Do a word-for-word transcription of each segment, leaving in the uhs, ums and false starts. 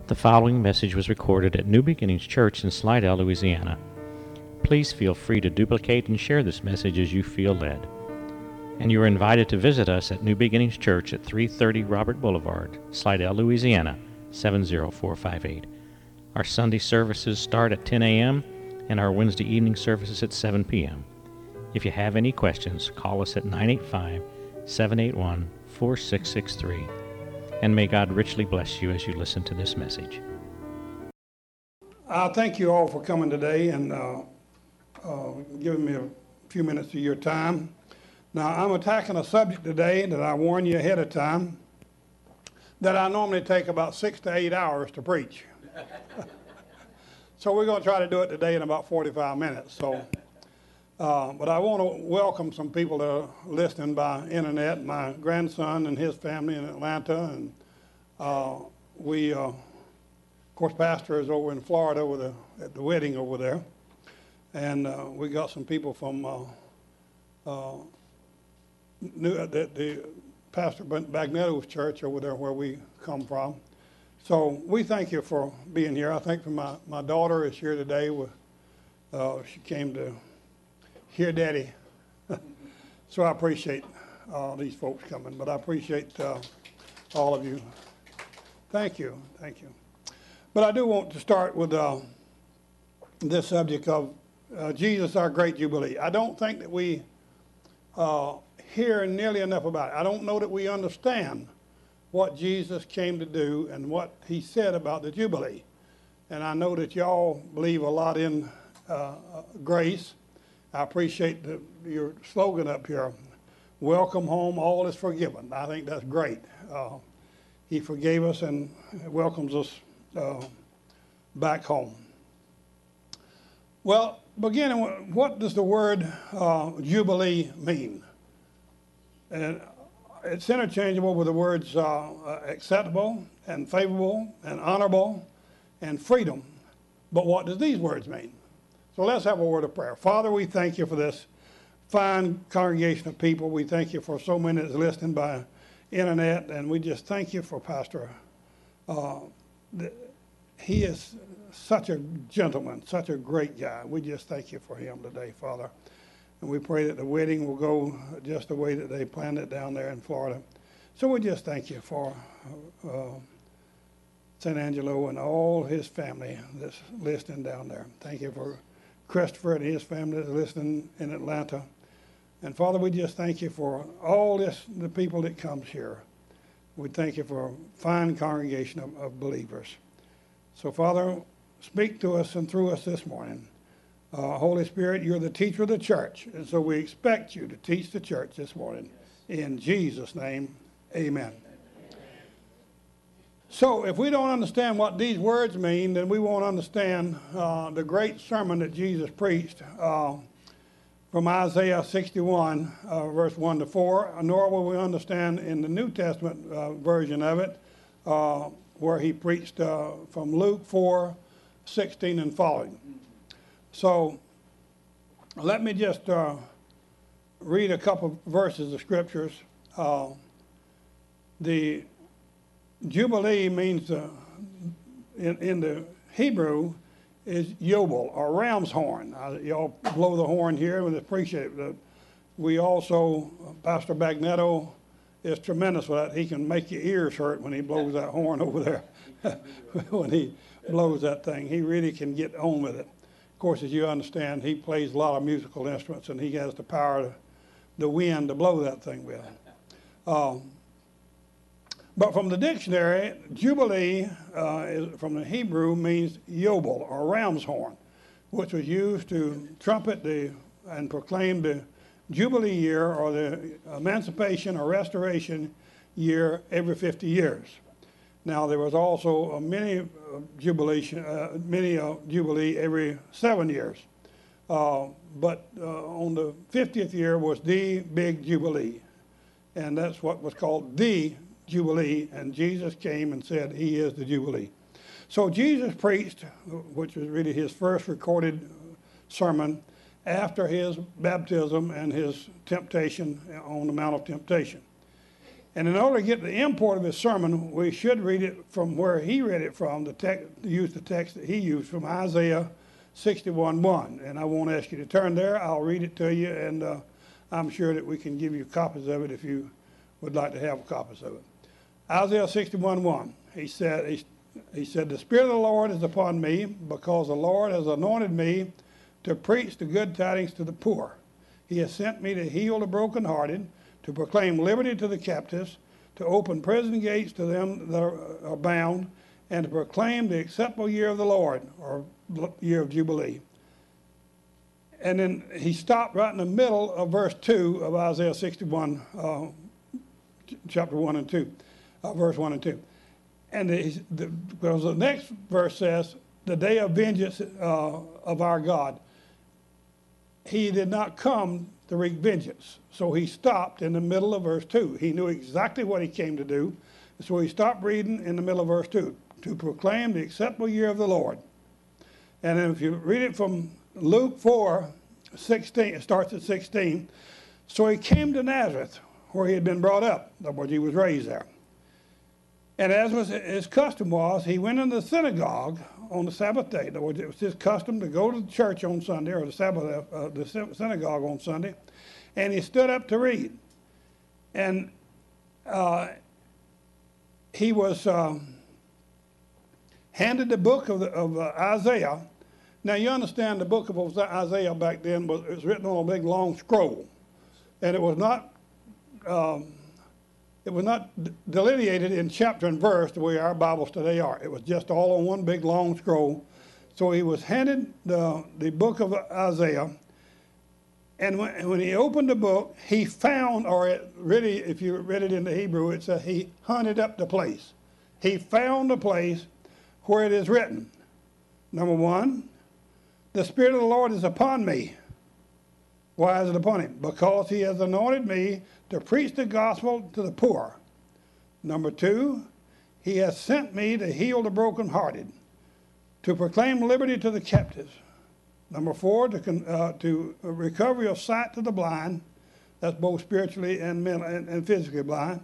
The following message was recorded at New Beginnings Church in Slidell, Louisiana. Please feel free to duplicate and share this message as you feel led. And you are invited to visit us at New Beginnings Church at three thirty Robert Boulevard, Slidell, Louisiana, seven zero four five eight. Our Sunday services start at ten a.m. and our Wednesday evening services at seven p.m. If you have any questions, call us at nine eight five, seven eight one, four six six three. And may God richly bless you as you listen to this message. I thank you all for coming today and uh, uh, giving me a few minutes of your time. Now, I'm attacking a subject today that I warn you ahead of time that I normally take about six to eight hours to preach. So we're going to try to do it today in about forty-five minutes. So, uh, but I want to welcome some people that are listening by internet. My grandson and his family in Atlanta, and uh, we, uh, of course, Pastor is over in Florida with a, at the wedding over there, and uh, we got some people from uh, uh, New, the, the Pastor Bagnetto's church over there where we come from. So we thank you for being here. I think for my, my daughter is here today. With, uh, she came to hear Daddy. So I appreciate uh, these folks coming, but I appreciate uh, all of you. Thank you, thank you. But I do want to start with uh, this subject of uh, Jesus, our great Jubilee. I don't think that we uh, hear nearly enough about it. I don't know that we understand what Jesus came to do and what he said about the Jubilee. And I know that y'all believe a lot in uh, grace. I appreciate the, your slogan up here, welcome home, all is forgiven. I think that's great. Uh, he forgave us and welcomes us uh, back home. Well, beginning, what does the word uh, Jubilee mean? And it's interchangeable with the words uh, acceptable and favorable and honorable and freedom. But what does these words mean? So let's have a word of prayer. Father, we thank you for this fine congregation of people. We thank you for so many that's listening by internet, and we just thank you for Pastor. Uh, the, he is such a gentleman, such a great guy. We just thank you for him today, Father. And we pray that the wedding will go just the way that they planned it down there in Florida. So we just thank you for uh, Saint Angelo and all his family that's listening down there. Thank you for Christopher and his family that's listening in Atlanta. And Father, we just thank you for all this, the people that comes here. We thank you for a fine congregation of, of believers. So Father, speak to us and through us this morning. Uh, Holy Spirit, you're the teacher of the church, and so we expect you to teach the church this morning. In Jesus' name, amen. So if we don't understand what these words mean, then we won't understand uh, the great sermon that Jesus preached uh, from Isaiah sixty-one, uh, verse one to four, nor will we understand in the New Testament uh, version of it, uh, where he preached uh, from Luke four, sixteen and following. So let me just uh, read a couple verses of scriptures. Uh, the Jubilee means, uh, in, in the Hebrew, is Yobel, or ram's horn. Uh, y'all blow the horn here, we appreciate it. Uh, we also, Pastor Bagnetto is tremendous with that. He can make your ears hurt when he blows that horn over there. When he blows that thing, he really can get on with it. Of course, as you understand, he plays a lot of musical instruments, and he has the power, to, the wind, to blow that thing with. Um, but from the dictionary, Jubilee, uh, is, from the Hebrew, means Yobel, or ram's horn, which was used to trumpet the and proclaim the Jubilee year, or the emancipation or restoration year, every fifty years. Now, there was also a mini uh, jubilation, uh, mini uh, jubilee every seven years. Uh, but uh, on the fiftieth year was the big jubilee. And that's what was called the Jubilee. And Jesus came and said he is the Jubilee. So Jesus preached, which was really his first recorded sermon, after his baptism and his temptation on the Mount of Temptation. And in order to get the import of his sermon, we should read it from where he read it from, the text, use the text that he used from Isaiah sixty-one one. And I won't ask you to turn there. I'll read it to you, and uh, I'm sure that we can give you copies of it if you would like to have copies of it. Isaiah sixty-one one, he said, he, he said, the Spirit of the Lord is upon me, because the Lord has anointed me to preach the good tidings to the poor. He has sent me to heal the brokenhearted, to proclaim liberty to the captives, to open prison gates to them that are, are bound, and to proclaim the acceptable year of the Lord, or year of Jubilee. And then he stopped right in the middle of verse two of Isaiah sixty-one, uh, chapter one and two, uh, verse one and two. And the, the, because the next verse says, the day of vengeance uh, of our God. He did not come to wreak vengeance. So he stopped in the middle of verse two. He knew exactly what he came to do. So he stopped reading in the middle of verse two, to proclaim the acceptable year of the Lord. And then if you read it from Luke four sixteen, it starts at sixteen. So he came to Nazareth, where he had been brought up. In other words, he was raised there. And as was his custom was, he went into the synagogue on the Sabbath day. In other words, it was his custom to go to the church on Sunday, or the Sabbath, uh, the synagogue on Sunday, and he stood up to read. And uh, he was um, handed the book of, the, of uh, Isaiah. Now you understand the book of Isaiah back then was, it was written on a big long scroll, and it was not um, it was not delineated in chapter and verse the way our Bibles today are. It was just all on one big long scroll. So he was handed the the book of Isaiah, and when, when he opened the book, he found, or it really, if you read it in the Hebrew, it said he hunted up the place. He found the place where it is written. Number one, the Spirit of the Lord is upon me. Why is it upon him? Because he has anointed me to preach the gospel to the poor. Number two, he has sent me to heal the brokenhearted, to proclaim liberty to the captives. Number four, to, uh, to recovery of sight to the blind, that's both spiritually and, mental, and, and physically blind,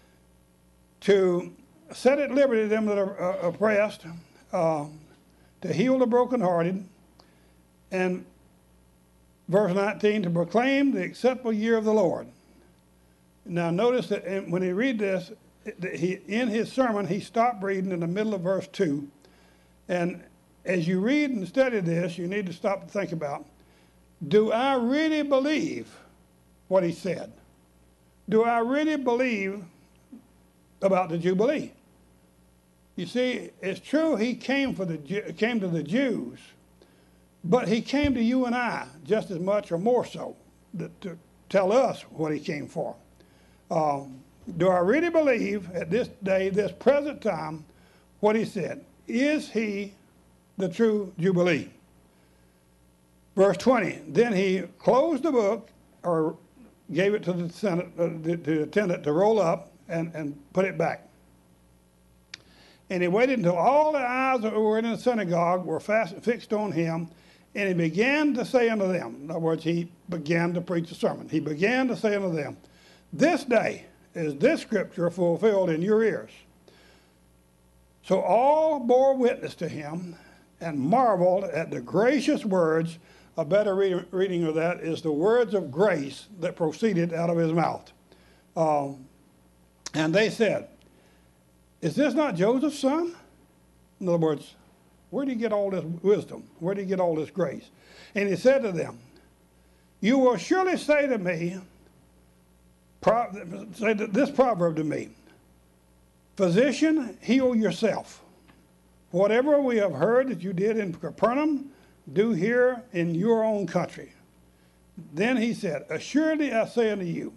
to set at liberty them that are uh, oppressed, uh, to heal the brokenhearted, and verse nineteen, to proclaim the acceptable year of the Lord. Now notice that when he read this, he, in his sermon, he stopped reading in the middle of verse two. And as you read and study this, you need to stop and think about, do I really believe what he said? Do I really believe about the Jubilee? You see, it's true he came, for the, came to the Jews, but he came to you and I just as much or more so to, to tell us what he came for. Um, do I really believe at this day, this present time, what he said? Is he the true Jubilee? Verse twenty, then he closed the book, or gave it to the, Senate, uh, the, the attendant to roll up and, and put it back. And he waited until all the eyes that were in the synagogue were fast, fixed on him, and he began to say unto them, in other words, he began to preach a sermon. He began to say unto them, this day is this scripture fulfilled in your ears. So all bore witness to him and marveled at the gracious words. A better re reading of that is the words of grace that proceeded out of his mouth. Um, and they said, is this not Joseph's son? In other words, where did he get all this wisdom? Where did he get all this grace? And he said to them, you will surely say to me, pro say this proverb to me, physician, heal yourself. Whatever we have heard that you did in Capernaum, do here in your own country. Then he said, assuredly I say unto you,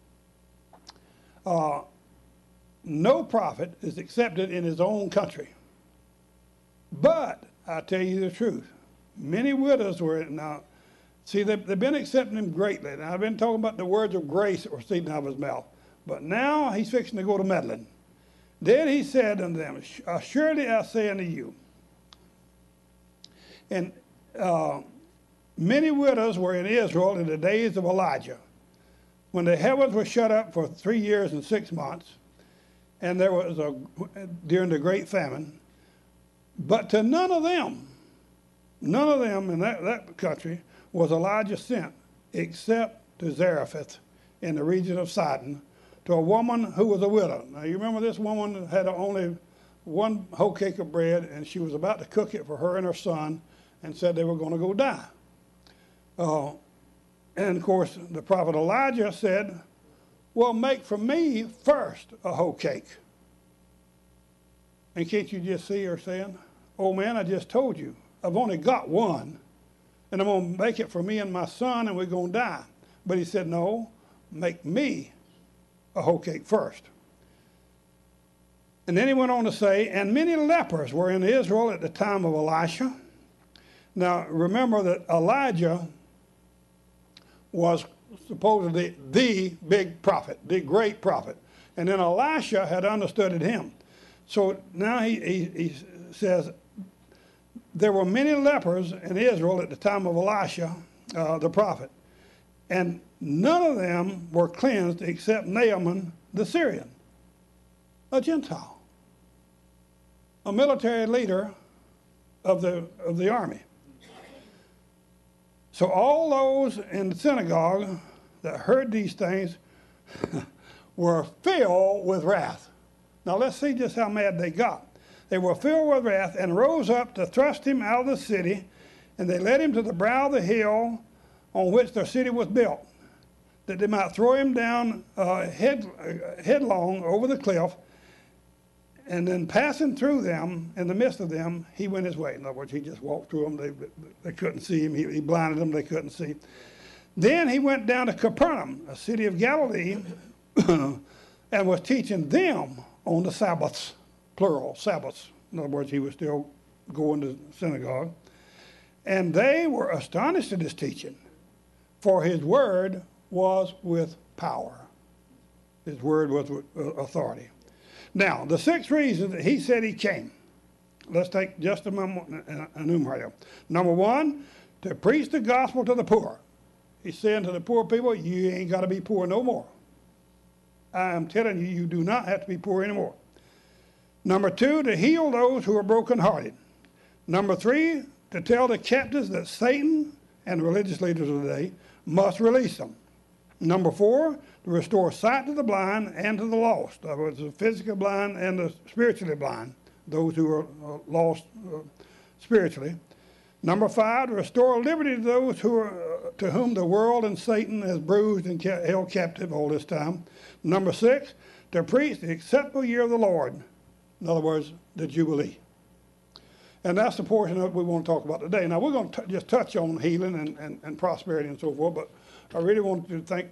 uh, no prophet is accepted in his own country. But I tell you the truth, many widows were, now, see, they've, they've been accepting him greatly. And I've been talking about the words of grace that were proceeding out of his mouth. But now he's fixing to go to meddling. Then he said unto them, assuredly I say unto you, and uh, many widows were in Israel in the days of Elijah, when the heavens were shut up for three years and six months, and there was a, during the great famine, but to none of them, none of them in that, that country was Elijah sent, except to Zarephath in the region of Sidon, to a woman who was a widow. Now, you remember this woman had only one whole cake of bread, and she was about to cook it for her and her son, and said they were going to go die. Uh, and, of course, the prophet Elijah said, well, make for me first a whole cake. And can't you just see her saying, oh, man, I just told you, I've only got one, and I'm going to make it for me and my son, and we're going to die. But he said, no, make me a whole cake first. And then he went on to say, and many lepers were in Israel at the time of Elisha. Now, remember that Elijah was supposedly the big prophet, the great prophet. And then Elisha had understudied him. So now he, he, he says, there were many lepers in Israel at the time of Elisha, uh, the prophet. And none of them were cleansed except Naaman the Syrian, a Gentile, a military leader of the, of the army. So all those in the synagogue that heard these things were filled with wrath. Now let's see just how mad they got. They were filled with wrath and rose up to thrust him out of the city, and they led him to the brow of the hill on which their city was built, that they might throw him down uh, head, uh, headlong over the cliff, and then passing through them, in the midst of them, he went his way. In other words, he just walked through them. They, they couldn't see him. He, he blinded them. They couldn't see. Then he went down to Capernaum, a city of Galilee, and was teaching them on the Sabbaths, plural, Sabbaths. In other words, he was still going to synagogue. And they were astonished at his teaching, for his word was with power. His word was with authority. Now, the six reasons that he said he came. Let's take just a moment and enumerate them. Number one, to preach the gospel to the poor. He's saying to the poor people, you ain't got to be poor no more. I am telling you, you do not have to be poor anymore. Number two, to heal those who are brokenhearted. Number three, to tell the captives that Satan and the religious leaders of the day must release them. Number four, to restore sight to the blind and to the lost. In other words, the physically blind and the spiritually blind, those who are uh, lost uh, spiritually. Number five, to restore liberty to those who are, uh, to whom the world and Satan has bruised and ca- held captive all this time. Number six, to preach the acceptable year of the Lord. In other words, the Jubilee. And that's the portion of it we want to talk about today. Now, we're going to t- just touch on healing and, and, and prosperity and so forth, but I really wanted to think,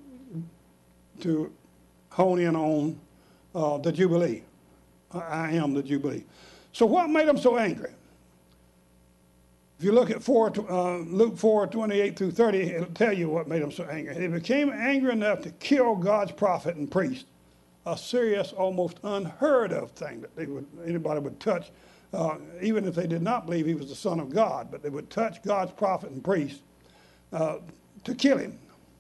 to hone in on uh, the Jubilee. I am the Jubilee. So what made them so angry? If you look at four, uh, Luke four, twenty-eight through thirty, it'll tell you what made them so angry. They became angry enough to kill God's prophet and priest, a serious, almost unheard of thing that they would, anybody would touch, uh, even if they did not believe he was the Son of God, but they would touch God's prophet and priest uh, to kill him.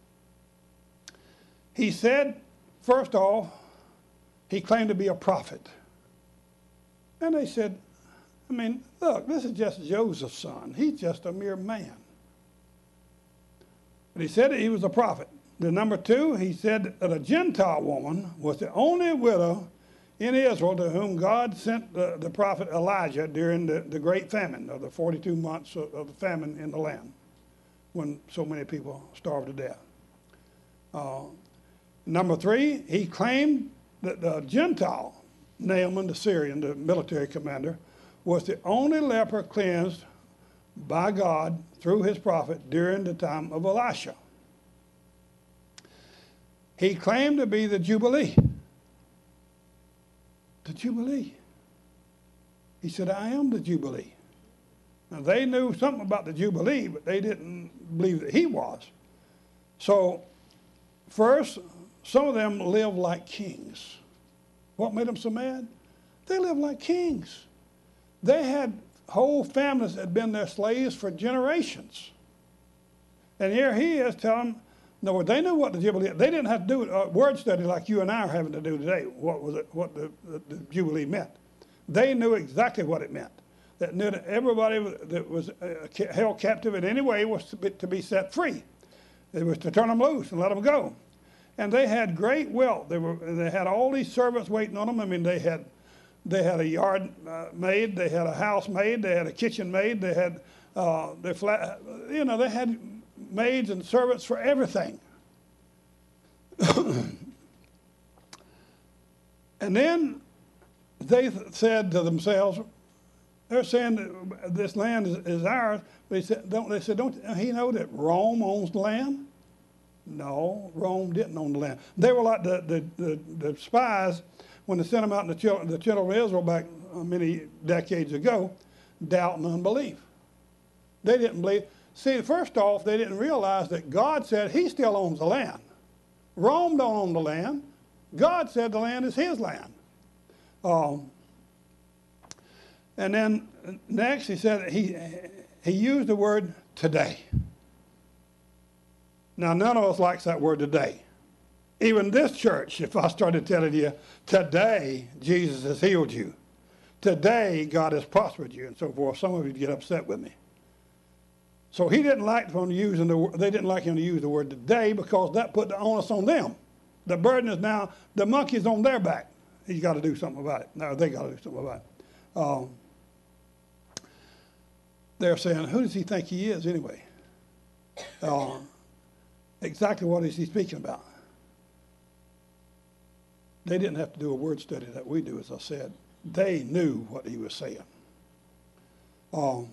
He said, first off, he claimed to be a prophet. And they said, I mean, look, this is just Joseph's son. He's just a mere man. But he said that he was a prophet. Then number two, he said that a Gentile woman was the only widow in Israel to whom God sent the, the prophet Elijah during the, the great famine, of the forty-two months of, of the famine in the land, when so many people starved to death. Uh, number three, he claimed that the Gentile, Naaman the Syrian, the military commander, was the only leper cleansed by God through his prophet during the time of Elisha. He claimed to be the Jubilee. The Jubilee. He said, I am the Jubilee. Now, they knew something about the Jubilee, but they didn't believe that he was. So, first, some of them lived like kings. What made them so mad? They lived like kings. They had whole families that had been their slaves for generations. And here he is telling them, In other words, they knew what the Jubilee, they didn't have to do a word study like you and I are having to do today, what was it, what the, the, the Jubilee meant. They knew exactly what it meant. That knew that everybody that was uh, held captive in any way was to be, to be set free. It was to turn them loose and let them go. And they had great wealth. They were, they had all these servants waiting on them. I mean, they had, they had a yard uh, maid, they had a house maid, they had a kitchen maid, they had, uh, their flat, you know, they had maids and servants for everything. And then they th- said to themselves, they're saying that this land is, is ours. They said, don't, they said, don't he know that Rome owns the land? No, Rome didn't own the land. They were like the, the, the, the spies when they sent them out in the children, the children of Israel back many decades ago, doubt and unbelief. They didn't believe. See, first off, they didn't realize that God said he still owns the land. Rome don't own the land. God said the land is his land. Um, and then next he said he, he used the word today. Now, none of us likes that word today. Even this church, if I started telling you, today Jesus has healed you. Today God has prospered you and so forth, some of you get upset with me. So he didn't like them using the, they didn't like him to use the word today because that put the onus on them. The burden is now, the monkey's on their back. He's got to do something about it. No, they got to do something about it. Um, they're saying, who does he think he is anyway? Uh, exactly what is he speaking about? They didn't have to do a word study that we do, as I said. They knew what he was saying. Um,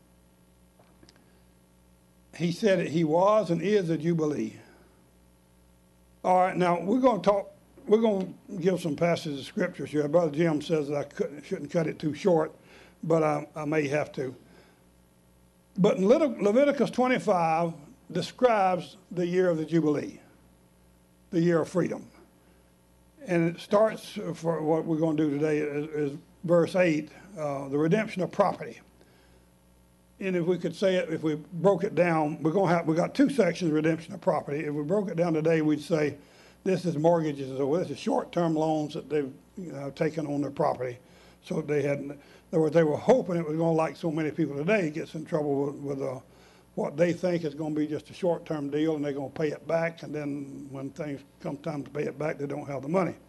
he said that he was and is a Jubilee. All right, now we're going to talk, we're going to give some passages of scriptures here. Brother Jim says that I couldn't, shouldn't cut it too short, but I, I may have to. But in Leviticus twenty-five describes the year of the Jubilee, the year of freedom. And it starts, for what we're going to do today, is, is verse eight, uh, the redemption of property. And if we could say it, if we broke it down, we're going to have, we got two sections of redemption of property. If we broke it down today, we'd say this is mortgages, or this is short-term loans that they've you know, taken on their property. So they had, in other words, they were hoping it was going to, like so many people today, gets in trouble with, with uh, what they think is going to be just a short-term deal, and they're going to pay it back, and then when things come time to pay it back, they don't have the money.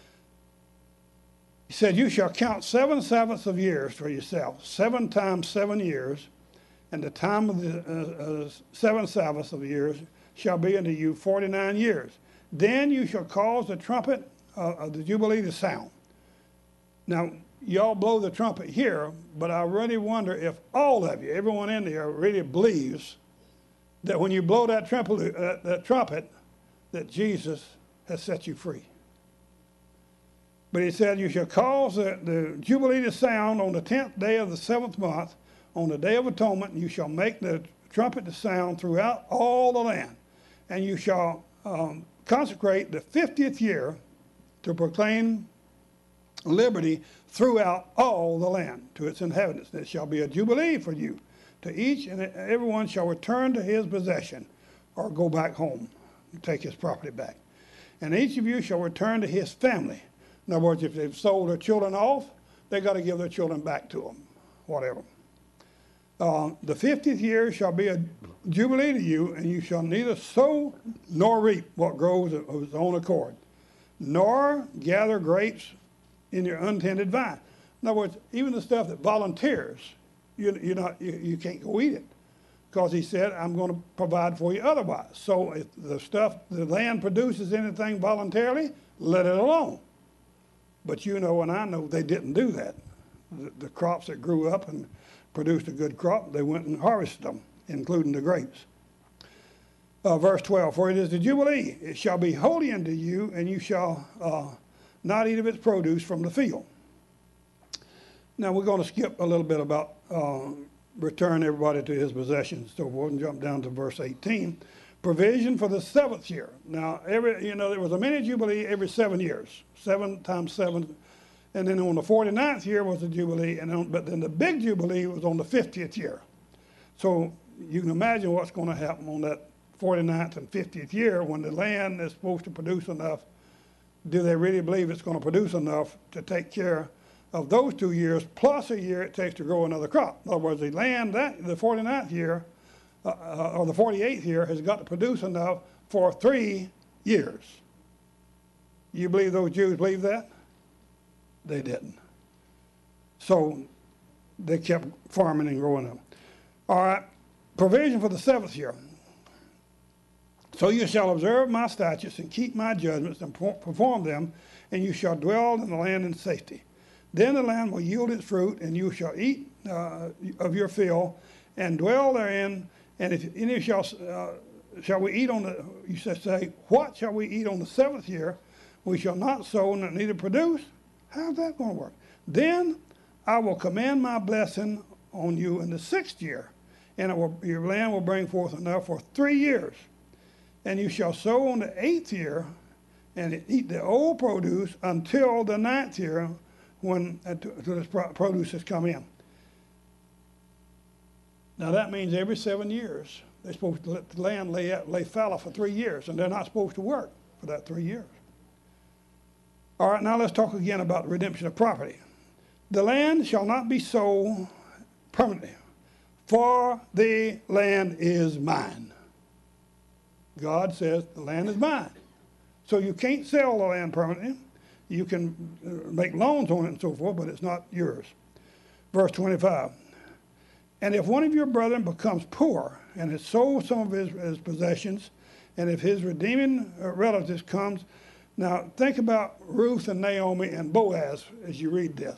He said, you shall count seven Sabbaths of years for yourself, seven times seven years, and the time of the uh, uh, seven Sabbaths of the years shall be unto you forty-nine years. Then you shall cause the trumpet uh, of the Jubilee to sound. Now, y'all blow the trumpet here, but I really wonder if all of you, everyone in there, really believes that when you blow that trumpet, uh, that trumpet, that Jesus has set you free. But he said, you shall cause the, the Jubilee to sound on the tenth day of the seventh month, on the day of atonement, and you shall make the trumpet to sound throughout all the land. And you shall um, consecrate the fiftieth year to proclaim liberty throughout all the land to its inhabitants. It shall be a jubilee for you. To each and everyone shall return to his possession or go back home and take his property back. And each of you shall return to his family. In other words, if they've sold their children off, they got to give their children back to them, whatever. Uh, the fiftieth year shall be a jubilee to you, and you shall neither sow nor reap what grows of its own accord, nor gather grapes in your untended vine. In other words, even the stuff that volunteers, you, you're not, you, you can't go eat it, because he said, I'm going to provide for you otherwise. So if the stuff, the land produces anything voluntarily, let it alone. But you know and I know they didn't do that. The, the crops that grew up and produced a good crop, they went and harvested them, including the grapes. Uh, verse twelve, for it is the Jubilee, it shall be holy unto you, and you shall uh, not eat of its produce from the field. Now we're going to skip a little bit about uh, return everybody to his possessions, so forth, and jump down to verse eighteen. Provision for the seventh year. Now, every you know, there was a mini Jubilee every seven years, seven times seven. And then on the forty-ninth year was the Jubilee, and on, but then the big Jubilee was on the fiftieth year. So you can imagine what's going to happen on that forty-ninth and fiftieth year, when the land is supposed to produce enough, do they really believe it's going to produce enough to take care of those two years plus a year it takes to grow another crop? In other words, the land, that, the forty-ninth year uh, uh, or the forty-eighth year has got to produce enough for three years. You believe those Jews believe that? They didn't. So they kept farming and growing them. All right, provision for the seventh year. So you shall observe my statutes and keep my judgments and perform them, and you shall dwell in the land in safety. Then the land will yield its fruit, and you shall eat uh, of your fill, and dwell therein. And if any shall uh, shall we eat on the, you shall say, what shall we eat on the seventh year? We shall not sow, neither produce. How's that going to work? Then I will command my blessing on you in the sixth year, and it will, your land will bring forth enough for three years. And you shall sow on the eighth year, and eat the old produce until the ninth year, when uh, to, to this produce has come in. Now that means every seven years they're supposed to let the land lay, lay fallow for three years, and they're not supposed to work for that three years. All right, now let's talk again about the redemption of property. The land shall not be sold permanently, for the land is mine. God says the land is mine. So you can't sell the land permanently. You can make loans on it and so forth, but it's not yours. Verse twenty-five. And if one of your brethren becomes poor and has sold some of his, his possessions, and if his redeeming relatives comes, now think about Ruth and Naomi and Boaz as you read this.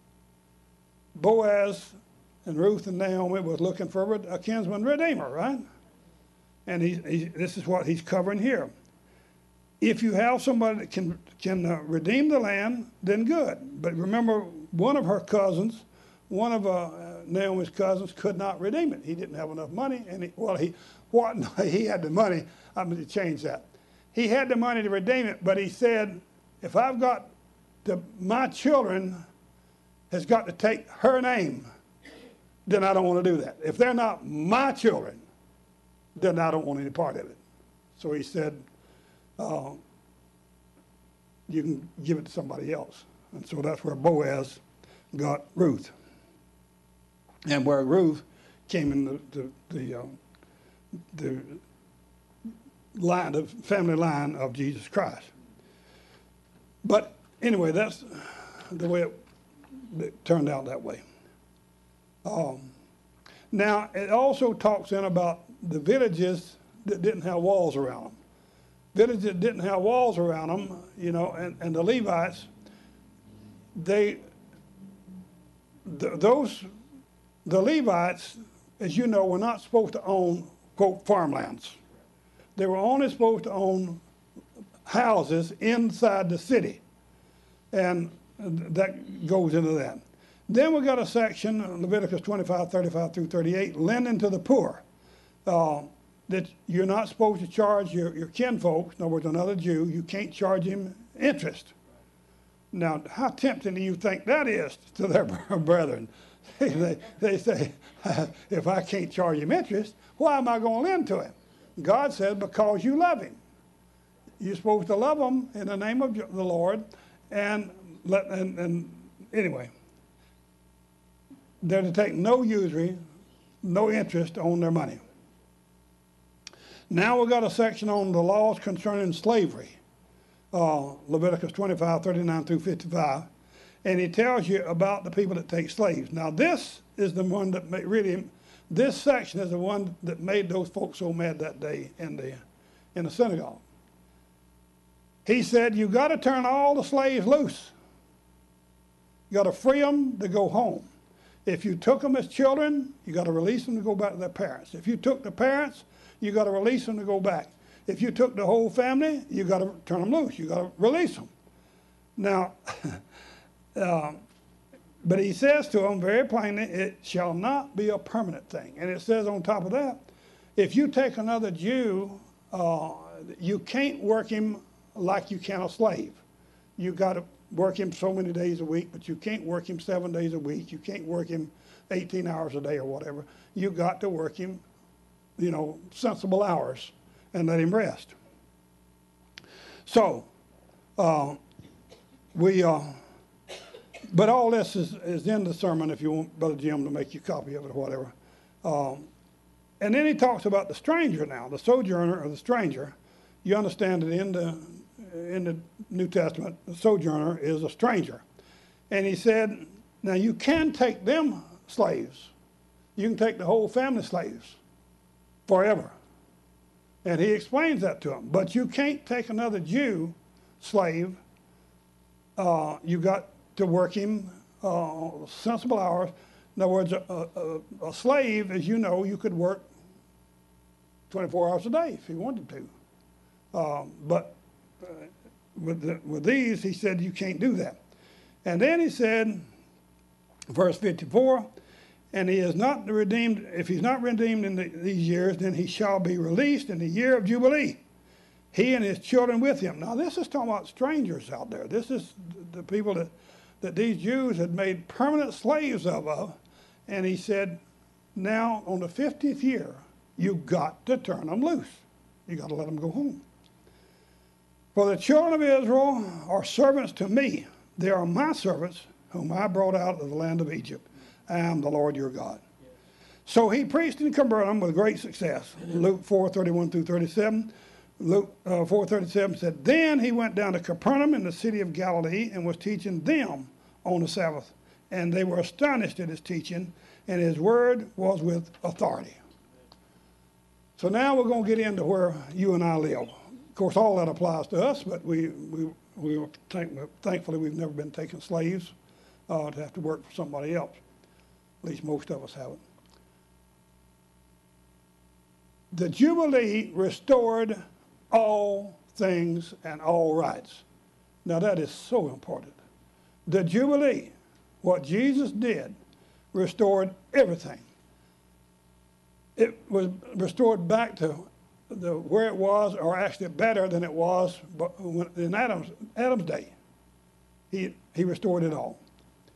Boaz and Ruth and Naomi was looking for a kinsman redeemer, right? And he, he, this is what he's covering here. If you have somebody that can, can uh, redeem the land, then good. But remember, one of her cousins, one of uh, Naomi's cousins could not redeem it. He didn't have enough money. And he, well, he, what, he had the money. I'm going to change that. He had the money to redeem it, but he said, if I've got to, my children has got to take her name, then I don't want to do that. If they're not my children, then I don't want any part of it. So he said, uh, you can give it to somebody else. And so that's where Boaz got Ruth. And where Ruth came in the, the, the, uh, the line, the family line of Jesus Christ. But anyway, that's the way it, it turned out that way. Um, now, it also talks in about the villages that didn't have walls around them. Villages that didn't have walls around them, you know, and, and the Levites, they, th those, the Levites, as you know, were not supposed to own, quote, farmlands. They were only supposed to own houses inside the city. And that goes into that. Then we got a section, Leviticus twenty-five, thirty-five through thirty-eight, lending to the poor. Uh, that you're not supposed to charge your, your kinfolks, in other words, another Jew, you can't charge him interest. Now, how tempting do you think that is to their brethren? they, they say, if I can't charge him interest, why am I going to lend to him? God said, because you love him. You're supposed to love him in the name of the Lord. And, let, and, and anyway, they're to take no usury, no interest on their money. Now we've got a section on the laws concerning slavery, uh, Leviticus twenty-five, thirty-nine through fifty-five. And he tells you about the people that take slaves. Now this is the one that made, really, this section is the one that made those folks so mad that day in the, in the synagogue. He said, you got to turn all the slaves loose. You got to free them to go home. If you took them as children, you got to release them to go back to their parents. If you took the parents, you got to release them to go back. If you took the whole family, you got to turn them loose. You got to release them. Now, uh, but he says to them very plainly, it shall not be a permanent thing. And it says on top of that, if you take another Jew, uh, you can't work him like you can a slave. You got to work him so many days a week, but you can't work him seven days a week. You can't work him eighteen hours a day or whatever. You got to work him, you know, sensible hours. and let him rest. So, uh, we, uh, but all this is, is in the sermon if you want Brother Jim to make you a copy of it or whatever. Um, and then he talks about the stranger now, the sojourner or the stranger. You understand that in the, in the New Testament, the sojourner is a stranger. And he said, now you can take them slaves. You can take the whole family slaves forever. And he explains that to them. But you can't take another Jew slave. Uh, you got to work him uh, sensible hours. In other words, a, a, a slave, as you know, you could work twenty-four hours a day if you wanted to. Um, but uh, with, the, with these, he said, you can't do that. And then he said, verse fifty-four, and he is not redeemed, if he's not redeemed in the, these years, then he shall be released in the year of Jubilee, he and his children with him. Now this is talking about strangers out there. This is the people that, that these Jews had made permanent slaves of, of. And he said, now on the fiftieth year, you got to turn them loose. You got to let them go home. For the children of Israel are servants to me. They are my servants, whom I brought out of the land of Egypt. I am the Lord your God. Yeah. So he preached in Capernaum with great success. Luke four, thirty-one through thirty-seven. Luke uh, four, thirty-seven said, then he went down to Capernaum in the city of Galilee and was teaching them on the Sabbath. And they were astonished at his teaching, and his word was with authority. So now we're going to get into where you and I live. Of course, all that applies to us, but we, we, we were thank, thankfully we've never been taking slaves uh, to have to work for somebody else. At least most of us haven't. The Jubilee restored all things and all rights. Now that is so important. The Jubilee, what Jesus did, restored everything. It was restored back to the, where it was, or actually better than it was in Adam's, Adam's day. He, he restored it all.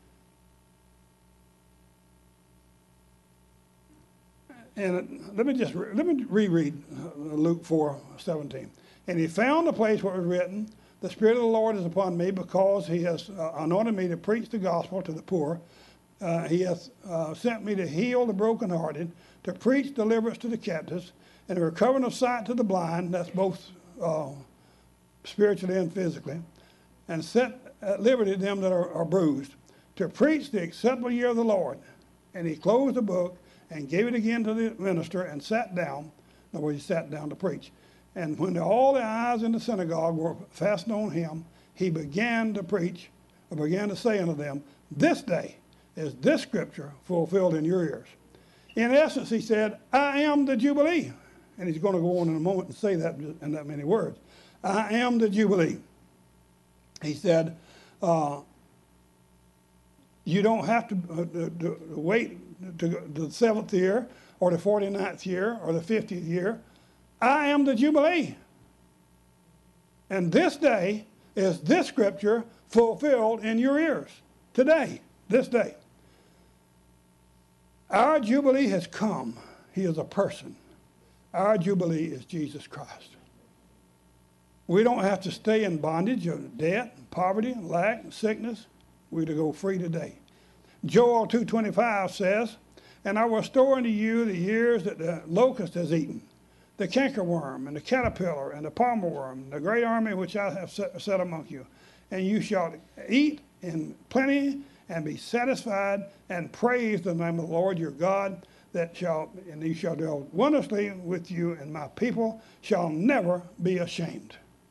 And let me just re let me reread Luke four seventeen. And he found the place where it was written, "The Spirit of the Lord is upon me, because He has uh, anointed me to preach the gospel to the poor. Uh, he hath uh, sent me to heal the brokenhearted, to preach deliverance to the captives, and the recovering of sight to the blind." That's both uh, spiritually and physically. "And set at liberty them that are, are bruised, to preach the acceptable year of the Lord." And he closed the book and gave it again to the minister, and sat down. In other words, he sat down to preach. And when all the eyes in the synagogue were fastened on him, he began to preach, or began to say unto them, "This day is this scripture fulfilled in your ears." In essence, he said, I am the Jubilee. And he's going to go on in a moment and say that in that many words. I am the Jubilee. He said, uh, you don't have to, uh, to, to wait to, to the seventh year, or the forty-ninth year, or the fiftieth year. I am the Jubilee. And this day is this scripture fulfilled in your ears. Today, this day. Our Jubilee has come. He is a person. Our Jubilee is Jesus Christ. We don't have to stay in bondage of debt, poverty, lack, sickness. We're to go free today. Joel two twenty-five says, "And I will restore unto you the years that the locust has eaten, the cankerworm, and the caterpillar, and the palmer worm, the great army which I have set, set among you. And you shall eat in plenty, and be satisfied, and praise the name of the Lord your God, that shall, and he shall deal wondrously with you, and my people shall never be ashamed."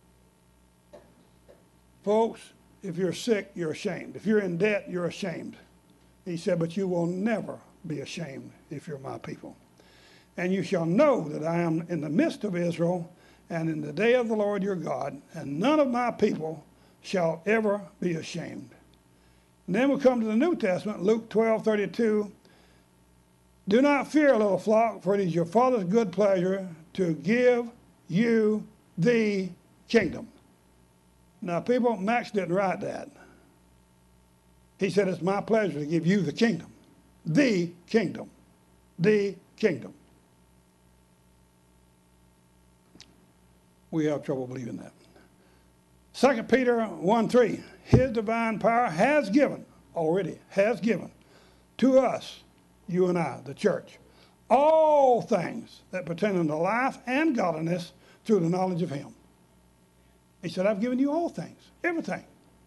Folks, if you're sick, you're ashamed. If you're in debt, you're ashamed. He said, but you will never be ashamed if you're my people. "And you shall know that I am in the midst of Israel, and in the day of the Lord your God, and none of my people shall ever be ashamed." And then we come to the New Testament, Luke twelve thirty-two. "Do not fear, little flock, for it is your Father's good pleasure to give you the kingdom." Now, people, Max didn't write that. He said, it's my pleasure to give you the kingdom. The kingdom. The kingdom. We have trouble believing that. Second Peter one three, his divine power has given, already has given, to us, you and I, the church, all things that pertain unto life and godliness through the knowledge of him. He said, I've given you all things, everything.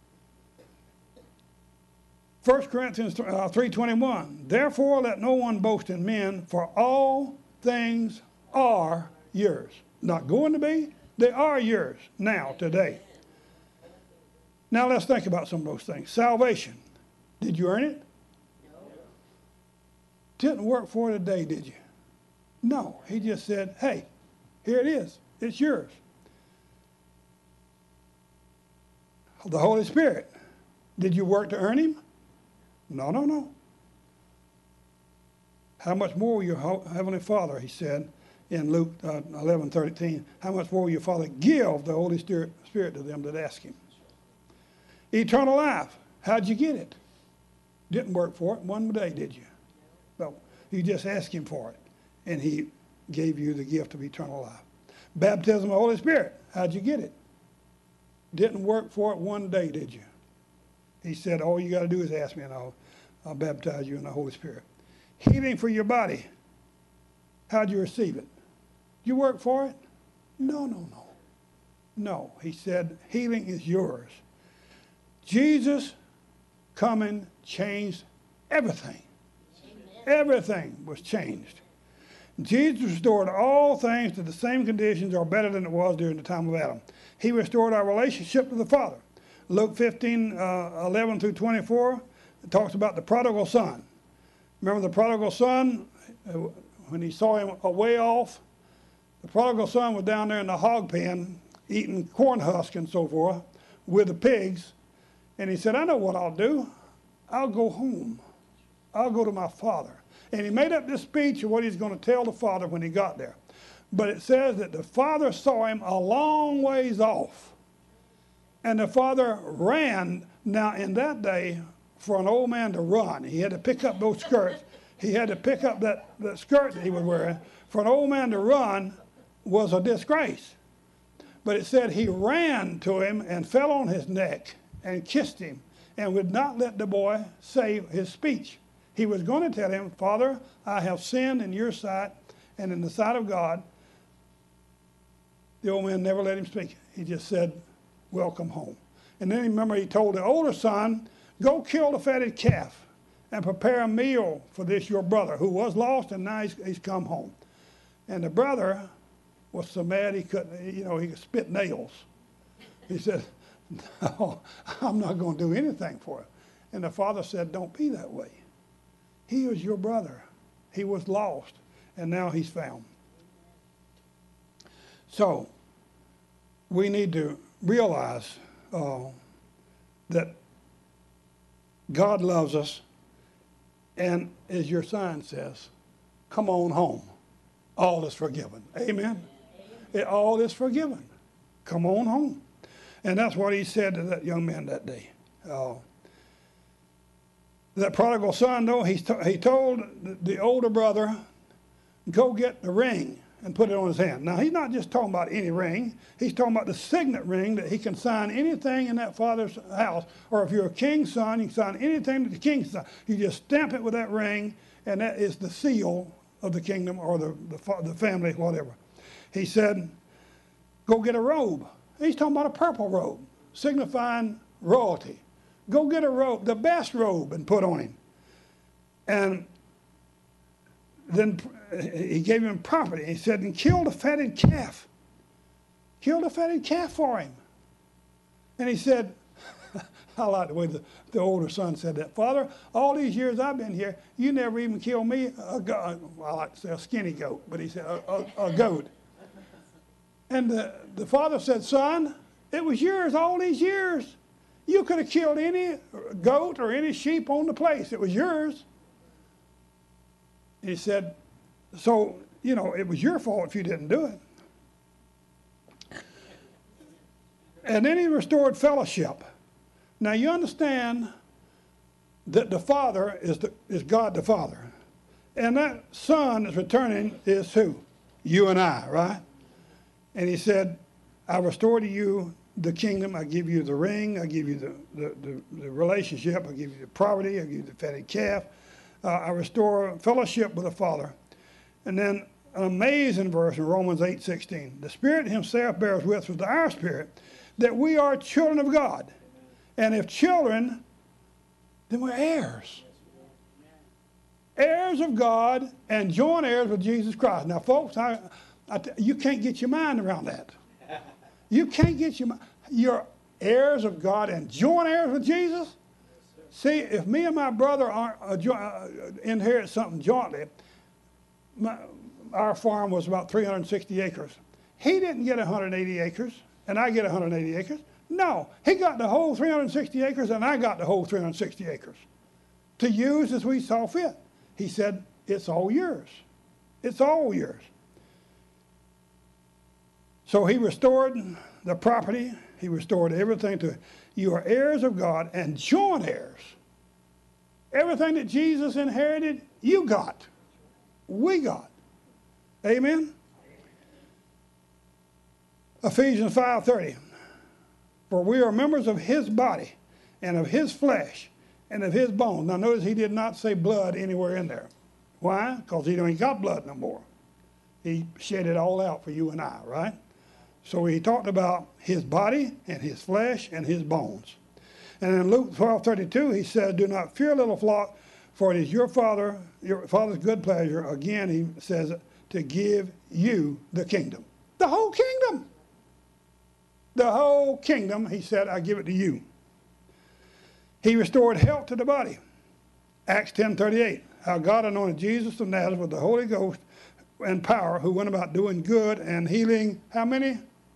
First Corinthians three twenty-one, therefore let no one boast in men, for all things are yours. Not going to be, they are yours now, today. Now let's think about some of those things. Salvation, did you earn it? No. Didn't work for it today, did you? No, he just said, hey, here it is, it's yours. The Holy Spirit, did you work to earn him? No, no, no. How much more will your Heavenly Father, he said in Luke uh, eleven thirteen, how much more will your Father give the Holy Spirit, Spirit to them that ask him? Eternal life, how'd you get it? Didn't work for it one day, did you? No, you just asked him for it, and he gave you the gift of eternal life. Baptism of the Holy Spirit, how'd you get it? Didn't work for it one day, did you? He said, all you got to do is ask me, and I'll, I'll baptize you in the Holy Spirit. Healing for your body, how'd you receive it? Did you work for it? No, no, no. No, he said, healing is yours. Jesus coming changed everything. Amen. Everything was changed. Jesus restored all things to the same conditions or better than it was during the time of Adam. He restored our relationship to the Father. Luke fifteen, uh, eleven through twenty-four, it talks about the prodigal son. Remember the prodigal son, uh, when he saw him away off, the prodigal son was down there in the hog pen eating corn husk and so forth with the pigs. And he said, I know what I'll do. I'll go home. I'll go to my father. And he made up this speech of what he's going to tell the father when he got there. But it says that the father saw him a long ways off. And the father ran. Now, in that day, for an old man to run, he had to pick up those skirts. He had to pick up that, that skirt that he was wearing. For an old man to run was a disgrace. But it said he ran to him and fell on his neck and kissed him and would not let the boy say his speech. He was going to tell him, Father, I have sinned in your sight and in the sight of God. The old man never let him speak. He just said, welcome home. And then remember he told the older son, go kill the fatted calf and prepare a meal for this your brother who was lost and now he's, he's come home. And the brother was so mad he couldn't, you know, he could spit nails. He said, no, I'm not going to do anything for it. And the father said, don't be that way. He was your brother. He was lost, and now he's found. So we need to realize uh, that God loves us, and as your sign says, come on home. All is forgiven. Amen? It, all is forgiven. Come on home. And that's what he said to that young man that day. Uh, that prodigal son, though, he, t- he told the, the older brother, go get the ring and put it on his hand. Now, he's not just talking about any ring. He's talking about the signet ring that he can sign anything in that father's house. Or if you're a king's son, you can sign anything that the king's son. You just stamp it with that ring, and that is the seal of the kingdom or the, the, the family, whatever. He said, go get a robe. He's talking about a purple robe, signifying royalty. Go get a robe, the best robe, and put on him. And then he gave him property. He said, and kill the fatted calf. Kill the fatted calf for him. And he said, I like the way the, the older son said that. Father, all these years I've been here, you never even killed me a goat. Well, I like to say a skinny goat, but he said a, a, a goat. And the, the father said, son, it was yours all these years. You could have killed any goat or any sheep on the place. It was yours. He said, so, you know, it was your fault if you didn't do it. And then he restored fellowship. Now, you understand that the Father is, the, is God the Father. And that Son is returning is who? You and I, right? And he said, I restore to you the kingdom. I give you the ring. I give you the, the, the, the relationship. I give you the property. I give you the fatted calf. Uh, I restore fellowship with the Father. And then an amazing verse in Romans eight sixteen. The Spirit himself bears witness with our spirit that we are children of God. And if children, then we're heirs. Heirs of God and joint heirs with Jesus Christ. Now, folks, I, I, you can't get your mind around that. You can't get your mind. You're heirs of God and joint heirs with Jesus. See, if me and my brother aren't uh, uh, inherit something jointly, my, our farm was about three hundred sixty acres. He didn't get one hundred eighty acres, and I get one hundred eighty acres. No, he got the whole three hundred sixty acres, and I got the whole three hundred sixty acres to use as we saw fit. He said, it's all yours. It's all yours. So he restored the property. He restored everything to it. You are heirs of God and joint heirs. Everything that Jesus inherited, you got. We got. Amen? Ephesians five thirty. For we are members of his body and of his flesh and of his bones. Now notice he did not say blood anywhere in there. Why? Because he don't got blood no more. He shed it all out for you and I, right? So he talked about his body and his flesh and his bones. And in Luke twelve thirty-two, he said, do not fear, little flock, for it is your Father, your Father's good pleasure, again, he says, to give you the kingdom. The whole kingdom. The whole kingdom, he said, I give it to you. He restored health to the body. Acts ten thirty-eight, how God anointed Jesus of Nazareth with the Holy Ghost and power, who went about doing good and healing, how many?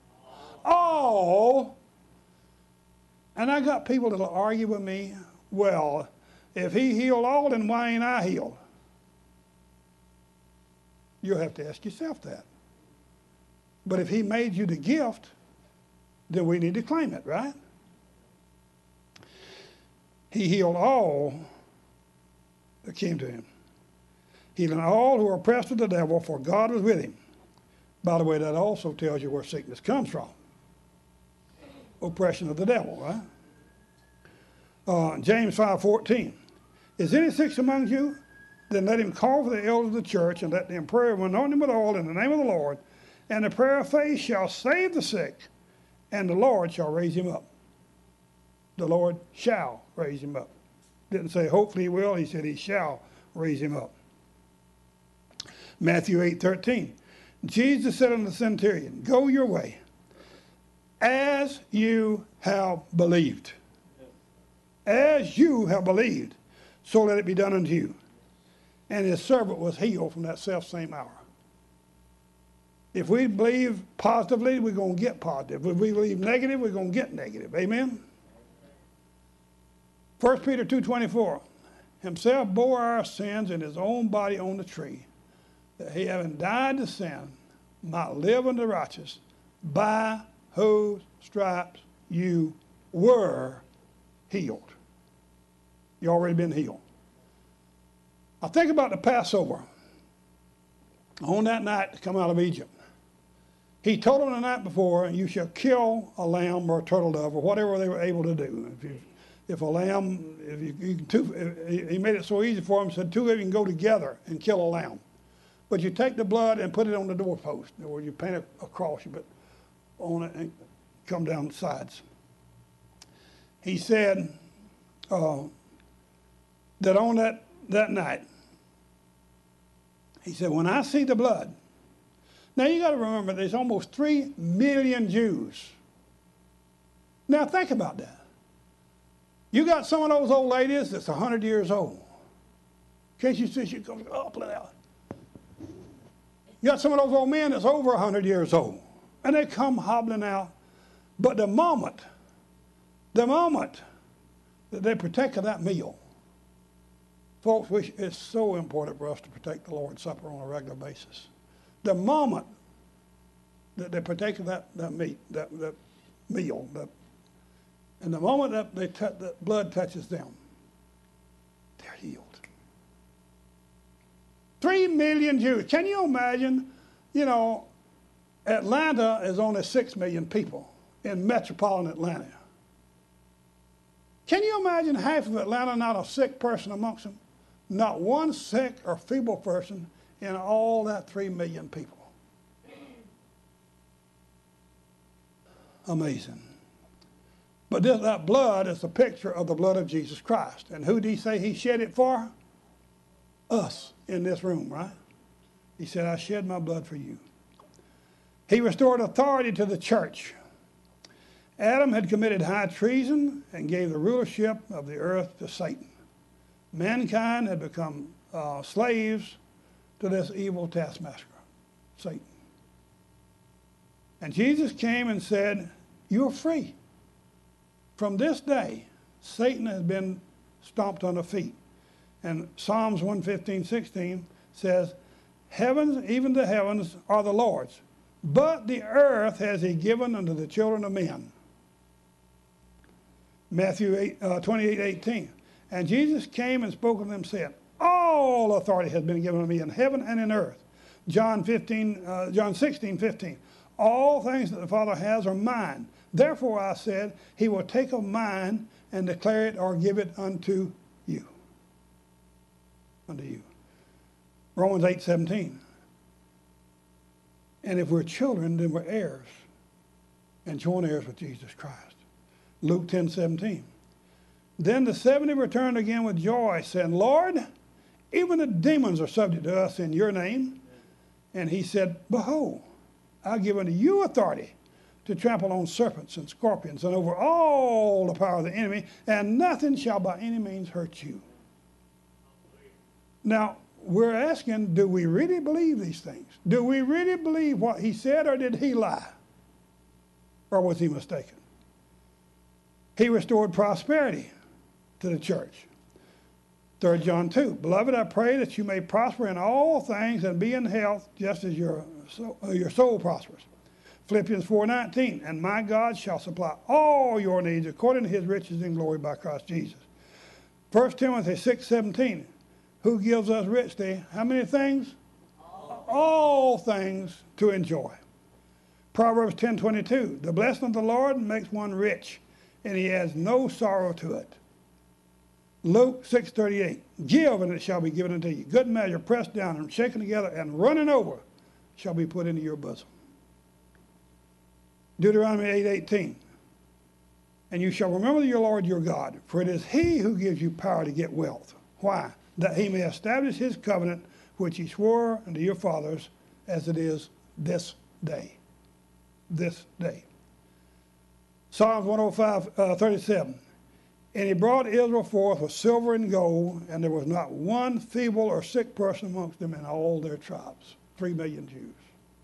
All. And I got people that'll argue with me, well, if he healed all, then why ain't I healed? You'll have to ask yourself that. But if he made you the gift, then we need to claim it, right? He healed all that came to him. Healing all who are oppressed of the devil, for God was with him. By the way, that also tells you where sickness comes from. Oppression of the devil, right? Uh, James five fourteen. Is any sick among you? Then let him call for the elders of the church, and let them pray and anoint him with oil in the name of the Lord. And the prayer of faith shall save the sick, and the Lord shall raise him up. The Lord shall raise him up. Didn't say hopefully he will, he said he shall raise him up. Matthew eight thirteen. Jesus said unto the centurion, go your way, as you have believed. As you have believed, so let it be done unto you. And his servant was healed from that self same hour. If we believe positively, we're going to get positive. If we believe negative, we're going to get negative. Amen? First Peter two twenty-four. Himself bore our sins in his own body on the tree, that he, having died to sin, might live unto righteousness, by whose stripes you were healed. You already been healed. I think about the Passover. On that night to come out of Egypt, he told them the night before, you shall kill a lamb or a turtle dove or whatever they were able to do. If, you, if a lamb, if you, you can two, if, he made it so easy for them, said two of you can go together and kill a lamb. But you take the blood and put it on the doorpost, or you paint it across, you put on it and come down the sides. He said uh, that on that, that night, he said, when I see the blood, now you got to remember there's almost three million Jews. Now think about that. You got some of those old ladies that's one hundred years old. Can't you see she comes up and out? You got some of those old men that's over one hundred years old. And they come hobbling out. But the moment, the moment that they partake of that meal, folks, we, it's so important for us to partake the Lord's Supper on a regular basis. The moment that they partake of that, that meat, that, that meal, that, and the moment that they t- that blood touches them, they're healed. Three million Jews. Can you imagine, you know, Atlanta is only six million people in metropolitan Atlanta. Can you imagine half of Atlanta not a sick person amongst them? Not one sick or feeble person in all that three million people. Amazing. But this, that blood is a picture of the blood of Jesus Christ. And who did he say he shed it for? Us in this room, right? He said, I shed my blood for you. He restored authority to the church. Adam had committed high treason and gave the rulership of the earth to Satan. Mankind had become uh, slaves to this evil taskmaster, Satan. And Jesus came and said, you're free. From this day, Satan has been stomped on the feet. And Psalms one fifteen, sixteen says, heavens, even the heavens, are the Lord's, but the earth has he given unto the children of men. Matthew eight, uh, twenty-eight, eighteen. And Jesus came and spoke of them, saying, all authority has been given to me in heaven and in earth. John fifteen, uh, John sixteen, fifteen. All things that the Father has are mine. Therefore I said, he will take of mine and declare it or give it unto you. Unto you. Romans eight, seventeen. And if we're children, then we're heirs, and joint heirs with Jesus Christ. Luke ten, seventeen. Then the seventy returned again with joy, saying, Lord, even the demons are subject to us in your name. And he said, behold, I give unto you authority to trample on serpents and scorpions and over all the power of the enemy, and nothing shall by any means hurt you. Now, we're asking, do we really believe these things? Do we really believe what he said, or did he lie? Or was he mistaken? He restored prosperity to the church. Third John two, beloved, I pray that you may prosper in all things and be in health just as your soul, uh, your soul prospers. Philippians four, nineteen, and my God shall supply all your needs according to his riches in glory by Christ Jesus. First Timothy six, seventeen, who gives us richly, how many things? All, all things to enjoy. Proverbs ten, twenty-two, the blessing of the Lord makes one rich, and he has no sorrow to it. Luke six, thirty-eight, give and it shall be given unto you. Good measure, pressed down and shaken together and running over shall be put into your bosom. Deuteronomy eight, eighteen, and you shall remember your Lord your God, for it is he who gives you power to get wealth. Why? That he may establish his covenant, which he swore unto your fathers, as it is this day. This day. Psalms one oh five, uh, thirty-seven. And he brought Israel forth with silver and gold, and there was not one feeble or sick person amongst them in all their tribes. Three million Jews.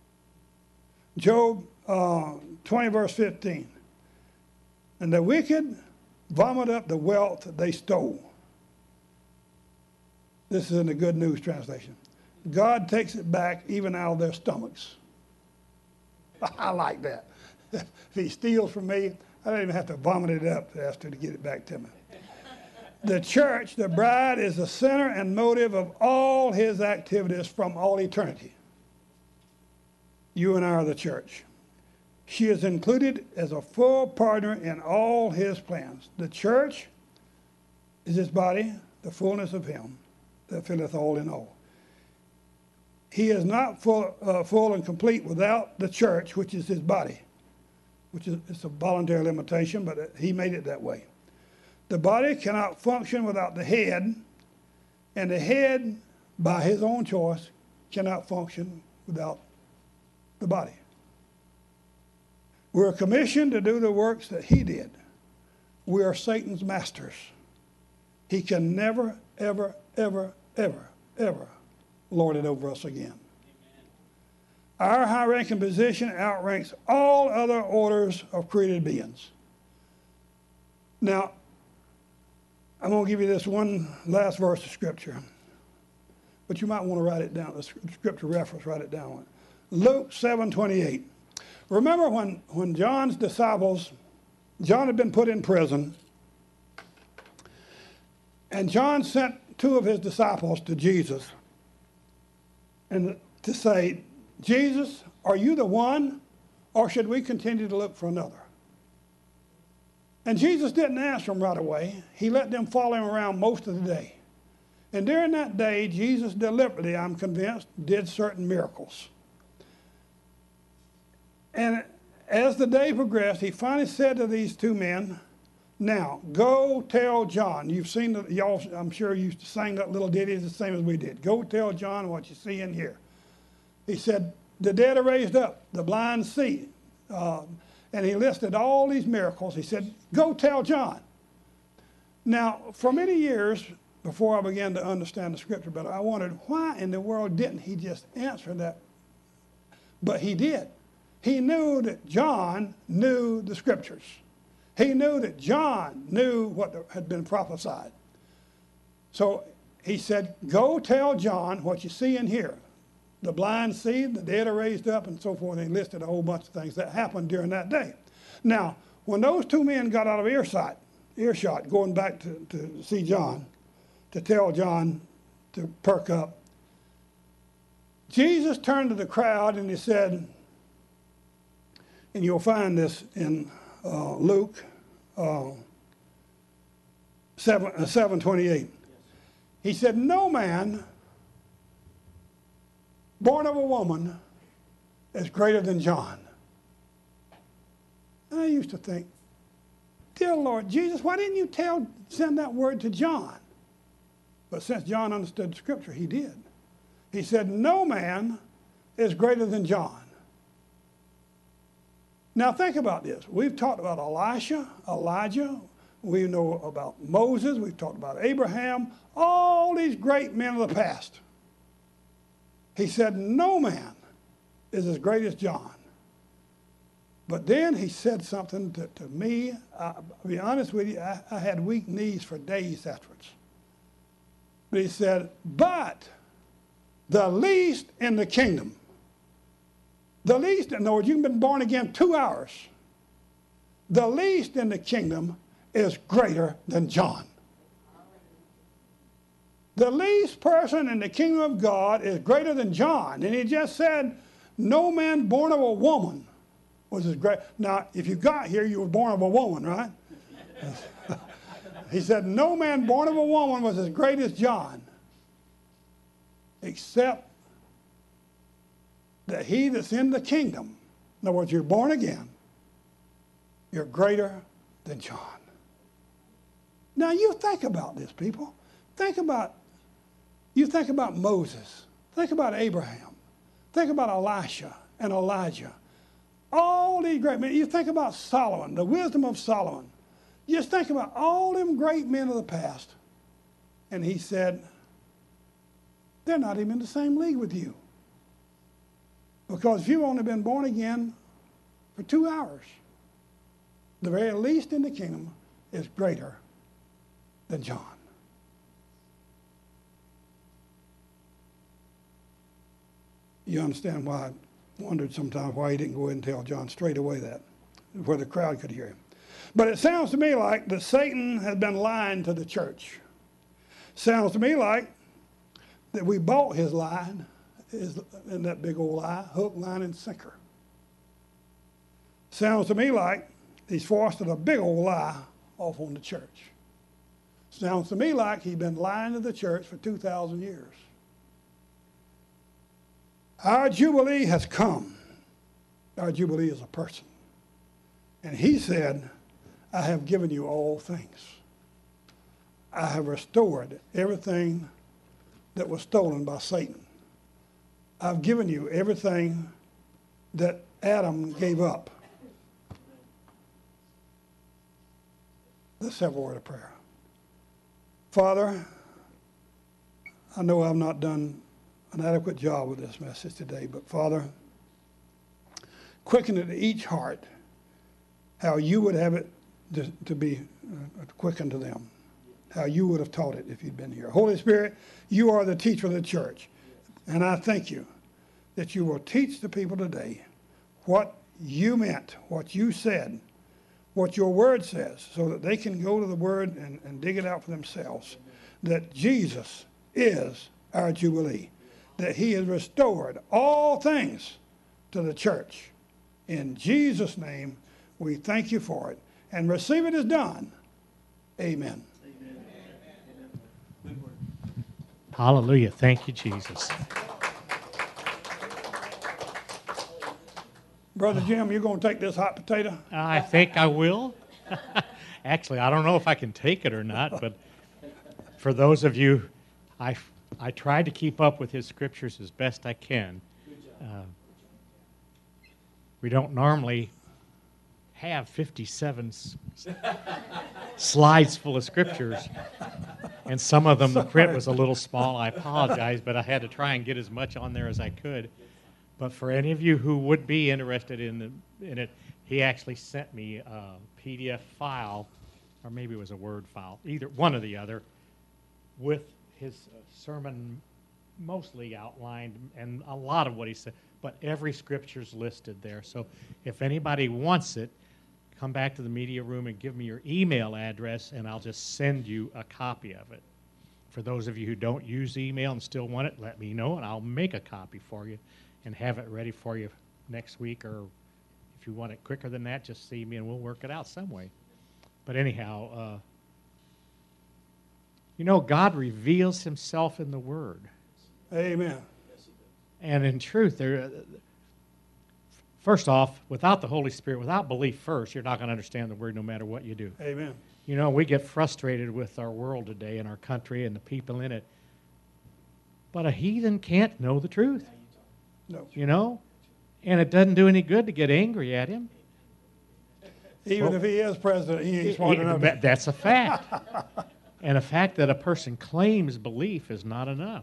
Job uh, twenty, verse fifteen. And the wicked vomit up the wealth that they stole. This is in the Good News translation. God takes it back even out of their stomachs. I like that. If he steals from me, I don't even have to vomit it up to ask her to get it back to me. The church, the bride, is the center and motive of all his activities from all eternity. You and I are the church. She is included as a full partner in all his plans. The church is his body, the fullness of him that filleth all in all. He is not full, uh, full and complete without the church, which is his body, which is it's a voluntary limitation, but he made it that way. The body cannot function without the head, and the head, by his own choice, cannot function without the body. We're commissioned to do the works that he did. We are Satan's masters. He can never, ever, ever, ever, ever lord it over us again. Amen. Our high-ranking position outranks all other orders of created beings. Now, I'm going to give you this one last verse of Scripture, but you might want to write it down, the Scripture reference, write it down. Luke seven twenty-eight. Remember when, when John's disciples, John had been put in prison, and John sent two of his disciples to Jesus and to say, Jesus, are you the one, or should we continue to look for another? And Jesus didn't answer them right away. He let them follow him around most of the day. And during that day, Jesus deliberately, I'm convinced, did certain miracles. And as the day progressed, he finally said to these two men, now, go tell John. You've seen, the, y'all, I'm sure you sang that little ditty the same as we did. Go tell John what you see and hear. He said, the dead are raised up, the blind see. Uh, and he listed all these miracles. He said, go tell John. Now, for many years, before I began to understand the scripture better, I wondered, why in the world didn't he just answer that? But he did. He knew that John knew the scriptures. He knew that John knew what had been prophesied. So he said, go tell John what you see and hear. The blind see, the dead are raised up, and so forth. And he listed a whole bunch of things that happened during that day. Now, when those two men got out of earshot, earshot going back to, to see John, to tell John to perk up, Jesus turned to the crowd and he said, and you'll find this in uh, Luke uh, seven, uh, seven twenty-eight. He said, no man born of a woman is greater than John. And I used to think, dear Lord Jesus, why didn't you tell, send that word to John? But since John understood Scripture, he did. He said, no man is greater than John. Now think about this. We've talked about Elisha, Elijah. We know about Moses. We've talked about Abraham. All these great men of the past. He said, no man is as great as John. But then he said something to, to me. Uh, to be honest with you, I, I had weak knees for days afterwards. But he said, but the least in the kingdom, the least, in other words, you've been born again two hours. The least in the kingdom is greater than John. The least person in the kingdom of God is greater than John. And he just said, no man born of a woman was as great. Now, if you got here, you were born of a woman, right? He said, no man born of a woman was as great as John, except that he that's in the kingdom, in other words, you're born again, you're greater than John. Now, you think about this, people. Think about, you think about Moses. Think about Abraham. Think about Elisha and Elijah. All these great men. You think about Solomon, the wisdom of Solomon. You just think about all them great men of the past. And he said, they're not even in the same league with you. Because you've only been born again for two hours. The very least in the kingdom is greater than John. You understand why I wondered sometimes why he didn't go ahead and tell John straight away that, where the crowd could hear him. But it sounds to me like that Satan has been lying to the church. Sounds to me like that we bought his line, his, in that big old lie, hook, line, and sinker. Sounds to me like he's foisted a big old lie off on the church. Sounds to me like he's been lying to the church for two thousand years. Our Jubilee has come. Our Jubilee is a person. And he said, I have given you all things. I have restored everything that was stolen by Satan. I've given you everything that Adam gave up. Let's have a word of prayer. Father, I know I've not done an adequate job with this message today, but Father, quicken it to each heart how you would have it to, to be uh, quickened to them, how you would have taught it if you'd been here. Holy Spirit, you are the teacher of the church, and I thank you that you will teach the people today what you meant, what you said, what your word says, so that they can go to the word and, and dig it out for themselves, that Jesus is our Jubilee. that he has restored all things to the church. In Jesus' name, we thank you for it. And receive it as done. Amen. Hallelujah. Thank you, Jesus. Brother Jim, you going to take this hot potato? I think I will. Actually, I don't know if I can take it or not, but for those of you, I, I tried to keep up with his scriptures as best I can. Uh, we don't normally have fifty-seven s- slides full of scriptures, and some of them, the print was a little small. I apologize, but I had to try and get as much on there as I could. But for any of you who would be interested in, the, in it, he actually sent me a P D F file, or maybe it was a Word file, either one or the other, with his uh, sermon mostly outlined and a lot of what he said, but every scripture's listed there. So if anybody wants it, come back to the media room and give me your email address, and I'll just send you a copy of it. For those of you who don't use email and still want it, let me know, and I'll make a copy for you and have it ready for you next week, or if you want it quicker than that, just see me and we'll work it out some way. But anyhow, uh, you know, God reveals himself in the Word. Amen. And in truth, there, uh, first off, without the Holy Spirit, without belief first, you're not going to understand the Word no matter what you do. Amen. You know, we get frustrated with our world today and our country and the people in it. But a heathen can't know the truth. No. You know? And it doesn't do any good to get angry at him. Even Well, if he is president, he ain't smart He- enough. that- That's a fact. And a fact that a person claims belief is not enough.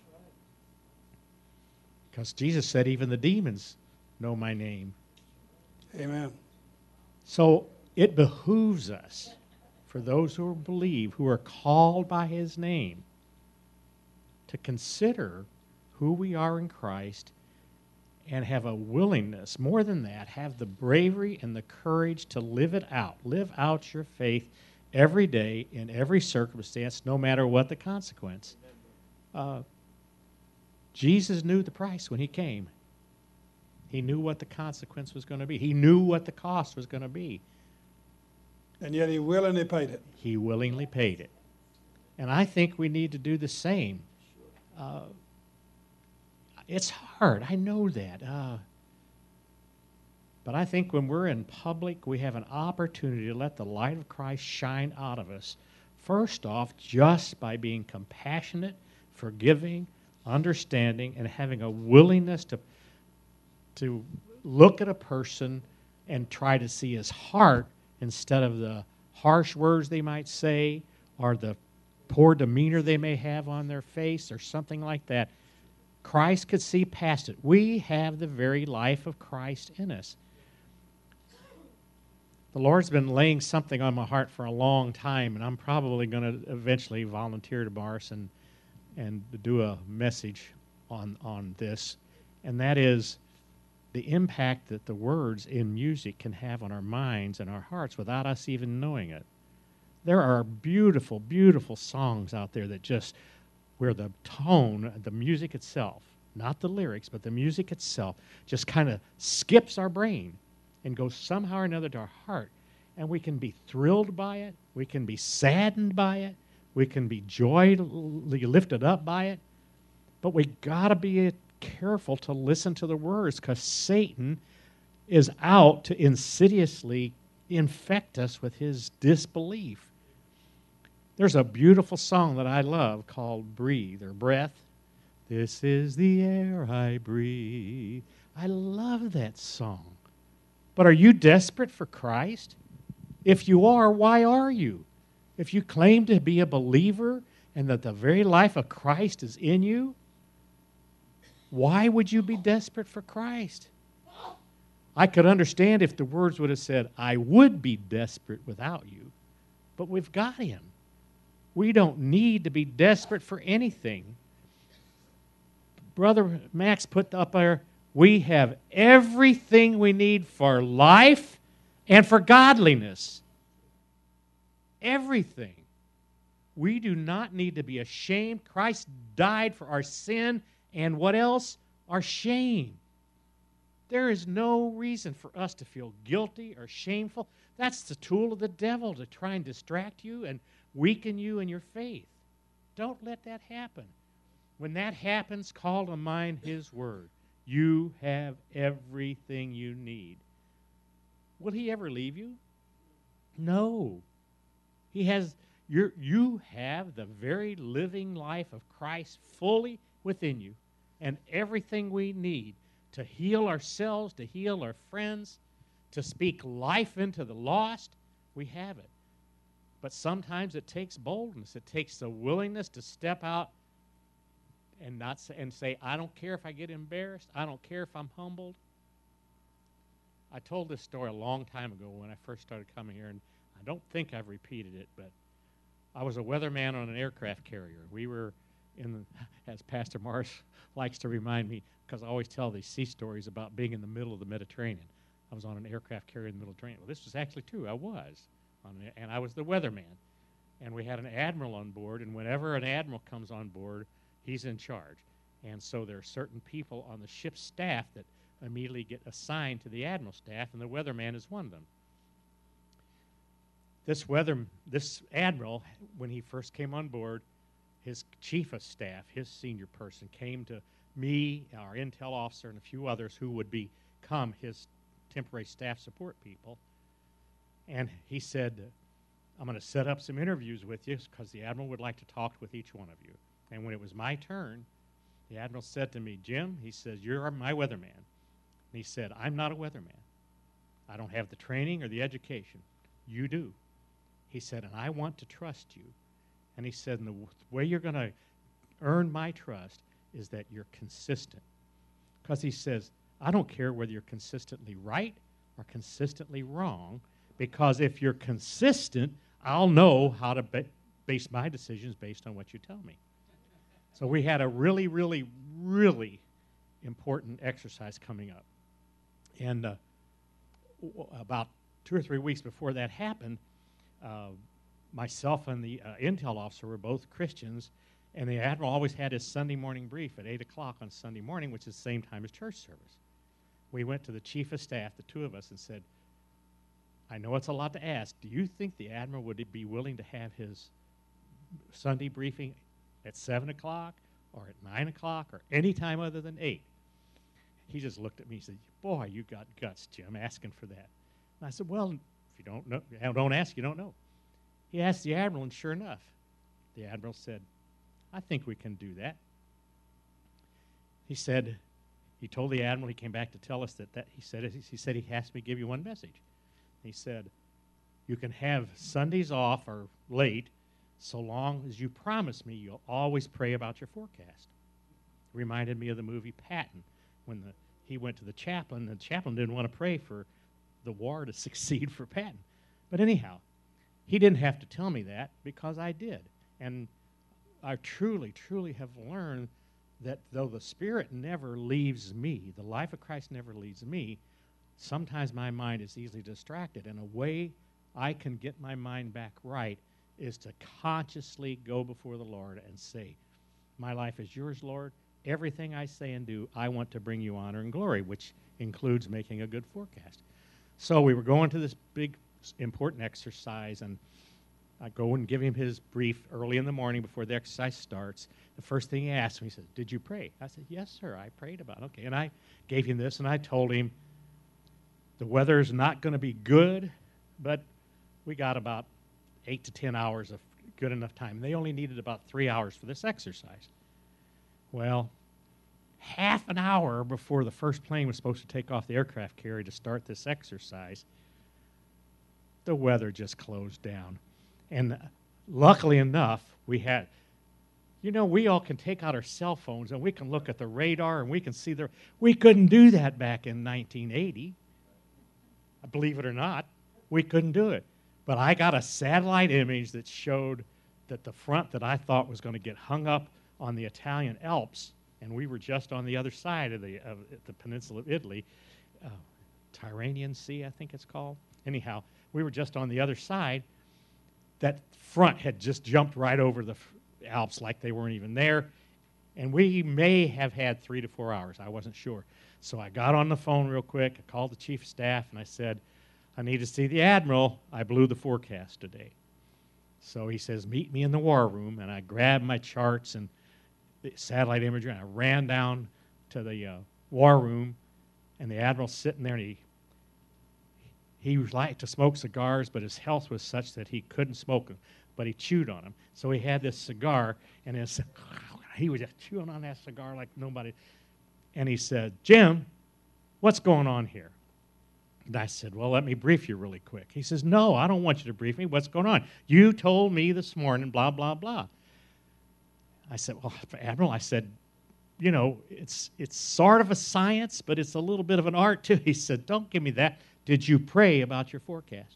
Because Jesus said even the demons know my name. Amen. So it behooves us, for those who believe, who are called by his name, to consider who we are in Christ and have a willingness, more than that, have the bravery and the courage to live it out. Live out your faith every day in every circumstance, no matter what the consequence. Uh, Jesus knew the price when he came. He knew what the consequence was going to be. He knew what the cost was going to be. And yet he willingly paid it. He willingly paid it. And I think we need to do the same. Uh, it's hard. I know that. Uh, but I think when we're in public, we have an opportunity to let the light of Christ shine out of us. First off, just by being compassionate, forgiving, understanding, and having a willingness to, to look at a person and try to see his heart instead of the harsh words they might say or the poor demeanor they may have on their face or something like that. Christ could see past it. We have the very life of Christ in us. The Lord's been laying something on my heart for a long time, and I'm probably going to eventually volunteer to Mars and, and do a message on, on this, and that is the impact that the words in music can have on our minds and our hearts without us even knowing it. There are beautiful, beautiful songs out there that just, where the tone, the music itself, not the lyrics, but the music itself, just kind of skips our brain and goes somehow or another to our heart. And we can be thrilled by it. We can be saddened by it. We can be joyfully lifted up by it. But we got to be careful to listen to the words, because Satan is out to insidiously infect us with his disbelief. There's a beautiful song that I love called Breathe or Breath. This is the air I breathe. I love that song. But are you desperate for Christ? If you are, why are you? If you claim to be a believer and that the very life of Christ is in you, why would you be desperate for Christ? I could understand if the words would have said, I would be desperate without you, but we've got him. We don't need to be desperate for anything. Brother Max put up there, we have everything we need for life and for godliness. Everything. We do not need to be ashamed. Christ died for our sin And what else? Our shame. There is no reason for us to feel guilty or shameful. That's the tool of the devil to try and distract you and weaken you in your faith. Don't let that happen. When that happens, call to mind his word. You have everything you need. Will he ever leave you? No. He has your you have the very living life of Christ fully within you, and everything we need to heal ourselves, to heal our friends, to speak life into the lost, we have it. But sometimes it takes boldness. It takes the willingness to step out and not say, and say, I don't care if I get embarrassed. I don't care if I'm humbled. I told this story a long time ago when I first started coming here, and I don't think I've repeated it, but I was a weatherman on an aircraft carrier. We were in the, as Pastor Morris likes to remind me, because I always tell these sea stories about being in the middle of the Mediterranean. I was on an aircraft carrier in the middle of the Mediterranean. Well, this was actually true. I was. On an, and I was the weatherman. And we had an admiral on board, and whenever an admiral comes on board, he's in charge. And so there are certain people on the ship's staff that immediately get assigned to the admiral's staff, and the weatherman is one of them. This weather, this admiral, when he first came on board, his chief of staff, his senior person, came to me, our intel officer, and a few others who would become his temporary staff support people. And he said, I'm going to set up some interviews with you because the admiral would like to talk with each one of you. And when it was my turn, the admiral said to me, Jim, he says, you're my weatherman. And he said, I'm not a weatherman. I don't have the training or the education. You do. He said, and I want to trust you. And he said, and the w- way you're going to earn my trust is that you're consistent. Because he says, I don't care whether you're consistently right or consistently wrong, because if you're consistent, I'll know how to ba- base my decisions based on what you tell me. So we had a really, really, really important exercise coming up. And uh, w- about two or three weeks before that happened, uh, myself and the uh, intel officer were both Christians, and the admiral always had his Sunday morning brief at eight o'clock on Sunday morning, which is the same time as church service. We went to the chief of staff, the two of us, and said, I know it's a lot to ask. Do you think the admiral would be willing to have his Sunday briefing at seven o'clock or at nine o'clock or any time other than eight? He just looked at me and said, boy, you got guts, Jim, asking for that. And I said, well, if you don't know, don't ask, you don't know. He asked the admiral, and sure enough, the admiral said, I think we can do that. He said, he told the admiral, he came back to tell us that, that he said he said he asked me to give you one message. He said, you can have Sundays off or late so long as you promise me you'll always pray about your forecast. Reminded me of the movie Patton, when the, he went to the chaplain, and the chaplain didn't want to pray for the war to succeed for Patton. But anyhow, he didn't have to tell me that because I did. And I truly, truly have learned that though the Spirit never leaves me, the life of Christ never leaves me, sometimes my mind is easily distracted. And a way I can get my mind back right is to consciously go before the Lord and say, my life is yours, Lord. Everything I say and do, I want to bring you honor and glory, which includes making a good forecast. So we were going to this big, important exercise, and I go and give him his brief early in the morning before the exercise starts. The first thing he asked me, he said, did you pray? I said, yes, sir, I prayed about it. Okay, and I gave him this, and I told him, the weather's not going to be good, but we got about eight to ten hours of good enough time. They only needed about three hours for this exercise. Well, half an hour before the first plane was supposed to take off the aircraft carrier to start this exercise, the weather just closed down. And luckily enough, we had, you know, we all can take out our cell phones and we can look at the radar and we can see the, we couldn't do that back in nineteen eighty. Believe it or not, we couldn't do it. But I got a satellite image that showed that the front that I thought was going to get hung up on the Italian Alps, and we were just on the other side of the, of the peninsula of Italy, uh, Tyrrhenian Sea, I think it's called. Anyhow, we were just on the other side. That front had just jumped right over the Alps like they weren't even there. And we may have had three to four hours. I wasn't sure. So I got on the phone real quick. I called the chief of staff, and I said, I need to see the admiral. I blew the forecast today. So he says, meet me in the war room. And I grabbed my charts and the satellite imagery, and I ran down to the uh, war room, and the admiral's sitting there, and he he liked to smoke cigars, but his health was such that he couldn't smoke them, but he chewed on them. So he had this cigar, and his, he was just chewing on that cigar like nobody. And he said, Jim, what's going on here? And I said, well, let me brief you really quick. He says, no, I don't want you to brief me. What's going on? You told me this morning, blah, blah, blah. I said, well, Admiral, I said, you know, it's it's sort of a science, but it's a little bit of an art, too. He said, don't give me that. Did you pray about your forecast?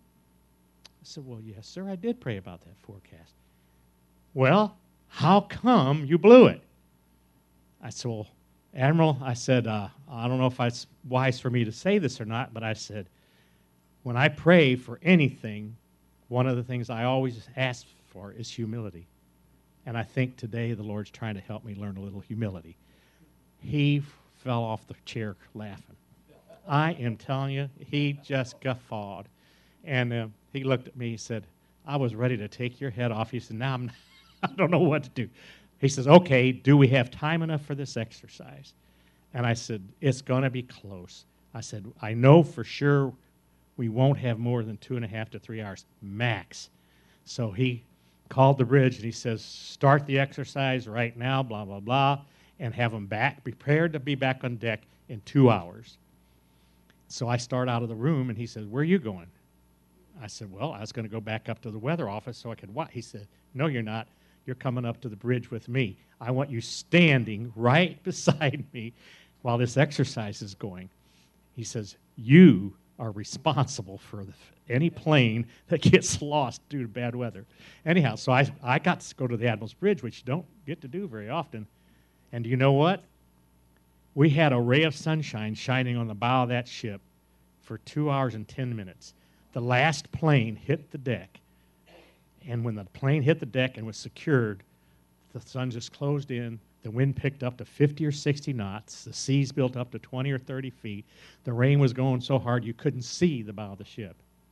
I said, well, yes, sir, I did pray about that forecast. Well, how come you blew it? I said, well, Admiral, I said, uh, I don't know if it's wise for me to say this or not, but I said, when I pray for anything, one of the things I always ask for is humility. And I think today the Lord's trying to help me learn a little humility. He fell off the chair laughing. I am telling you, he just guffawed. And uh, he looked at me, he said, I was ready to take your head off. He said, now I'm, I don't know what to do. He says, okay, do we have time enough for this exercise? And I said, it's going to be close. I said, I know for sure we won't have more than two and a half to three hours, max. So he called the bridge, and he says, start the exercise right now, blah, blah, blah, and have them back, prepared to be back on deck in two hours. So I start out of the room, and he says, where are you going? I said, well, I was going to go back up to the weather office so I could watch. He said, no, you're not. You're coming up to the bridge with me. I want you standing right beside me while this exercise is going. He says, you are responsible for the, any plane that gets lost due to bad weather. Anyhow, so I, I got to go to the Admiral's Bridge, which you don't get to do very often. And do you know what? We had a ray of sunshine shining on the bow of that ship for two hours and ten minutes. The last plane hit the deck. And when the plane hit the deck and was secured, the sun just closed in. The wind picked up to fifty or sixty knots. The seas built up to twenty or thirty feet. The rain was going so hard you couldn't see the bow of the ship.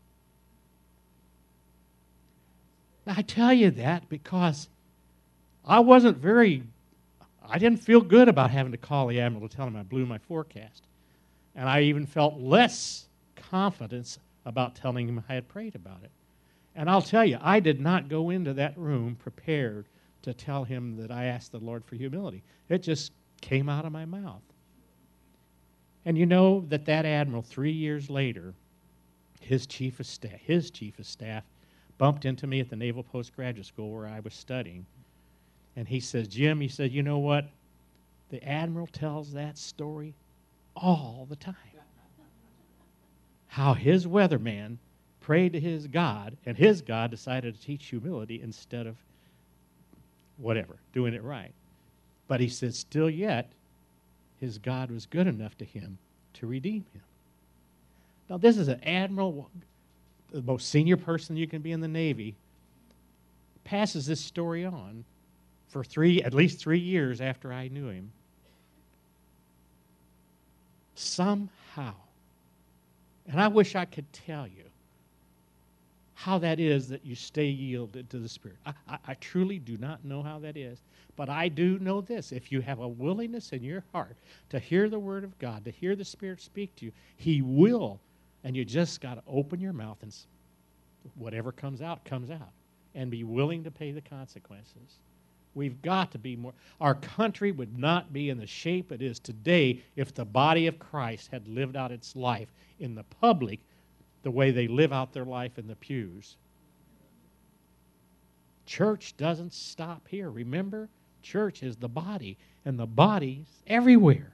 Now, I tell you that because I wasn't very, I didn't feel good about having to call the Admiral to tell him I blew my forecast. And I even felt less confidence about telling him I had prayed about it. And I'll tell you, I did not go into that room prepared to tell him that I asked the Lord for humility. It just came out of my mouth. And you know that that admiral, three years later, his chief of staff, his chief of staff bumped into me at the Naval Postgraduate School where I was studying. And he says, Jim, he said, you know what? The admiral tells that story all the time. How his weatherman prayed to his God, and his God decided to teach humility instead of whatever, doing it right. But he said, still yet, his God was good enough to him to redeem him. Now, this is an admiral, the most senior person you can be in the Navy, passes this story on for three, at least three years after I knew him. Somehow, and I wish I could tell you how that is that you stay yielded to the Spirit. I, I, I truly do not know how that is, but I do know this. If you have a willingness in your heart to hear the Word of God, to hear the Spirit speak to you, He will, and you just got to open your mouth and whatever comes out, comes out, and be willing to pay the consequences. We've got to be more. Our country would not be in the shape it is today if the body of Christ had lived out its life in the public the way they live out their life in the pews. Church doesn't stop here. Remember, church is the body, and the body's everywhere.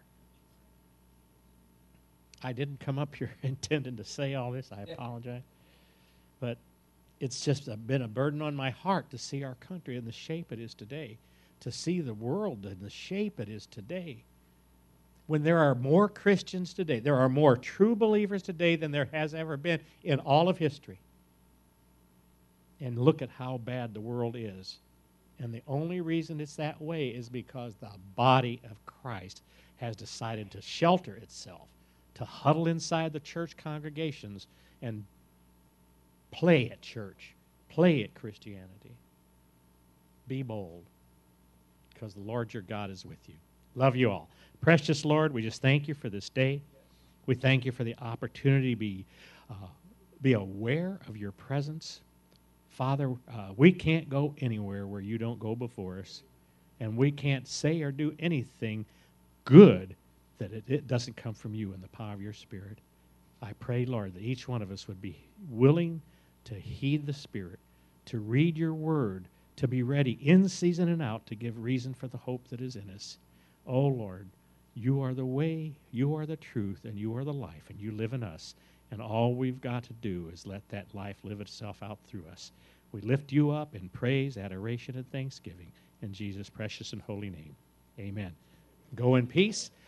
I didn't come up here intending to say all this. I apologize. But it's just been a burden on my heart to see our country in the shape it is today, to see the world in the shape it is today. When there are more Christians today, there are more true believers today than there has ever been in all of history. And look at how bad the world is. And the only reason it's that way is because the body of Christ has decided to shelter itself, to huddle inside the church congregations and play at church, play at Christianity. Be bold, because the Lord your God is with you. Love you all. Precious Lord, we just thank you for this day. We thank you for the opportunity to be, uh, be aware of your presence. Father, uh, we can't go anywhere where you don't go before us, and we can't say or do anything good that it, it doesn't come from you in the power of your Spirit. I pray, Lord, that each one of us would be willing to heed the Spirit, to read your word, to be ready in season and out to give reason for the hope that is in us. Oh, Lord, you are the way, you are the truth, and you are the life, and you live in us. And all we've got to do is let that life live itself out through us. We lift you up in praise, adoration, and thanksgiving in Jesus' precious and holy name. Amen. Go in peace.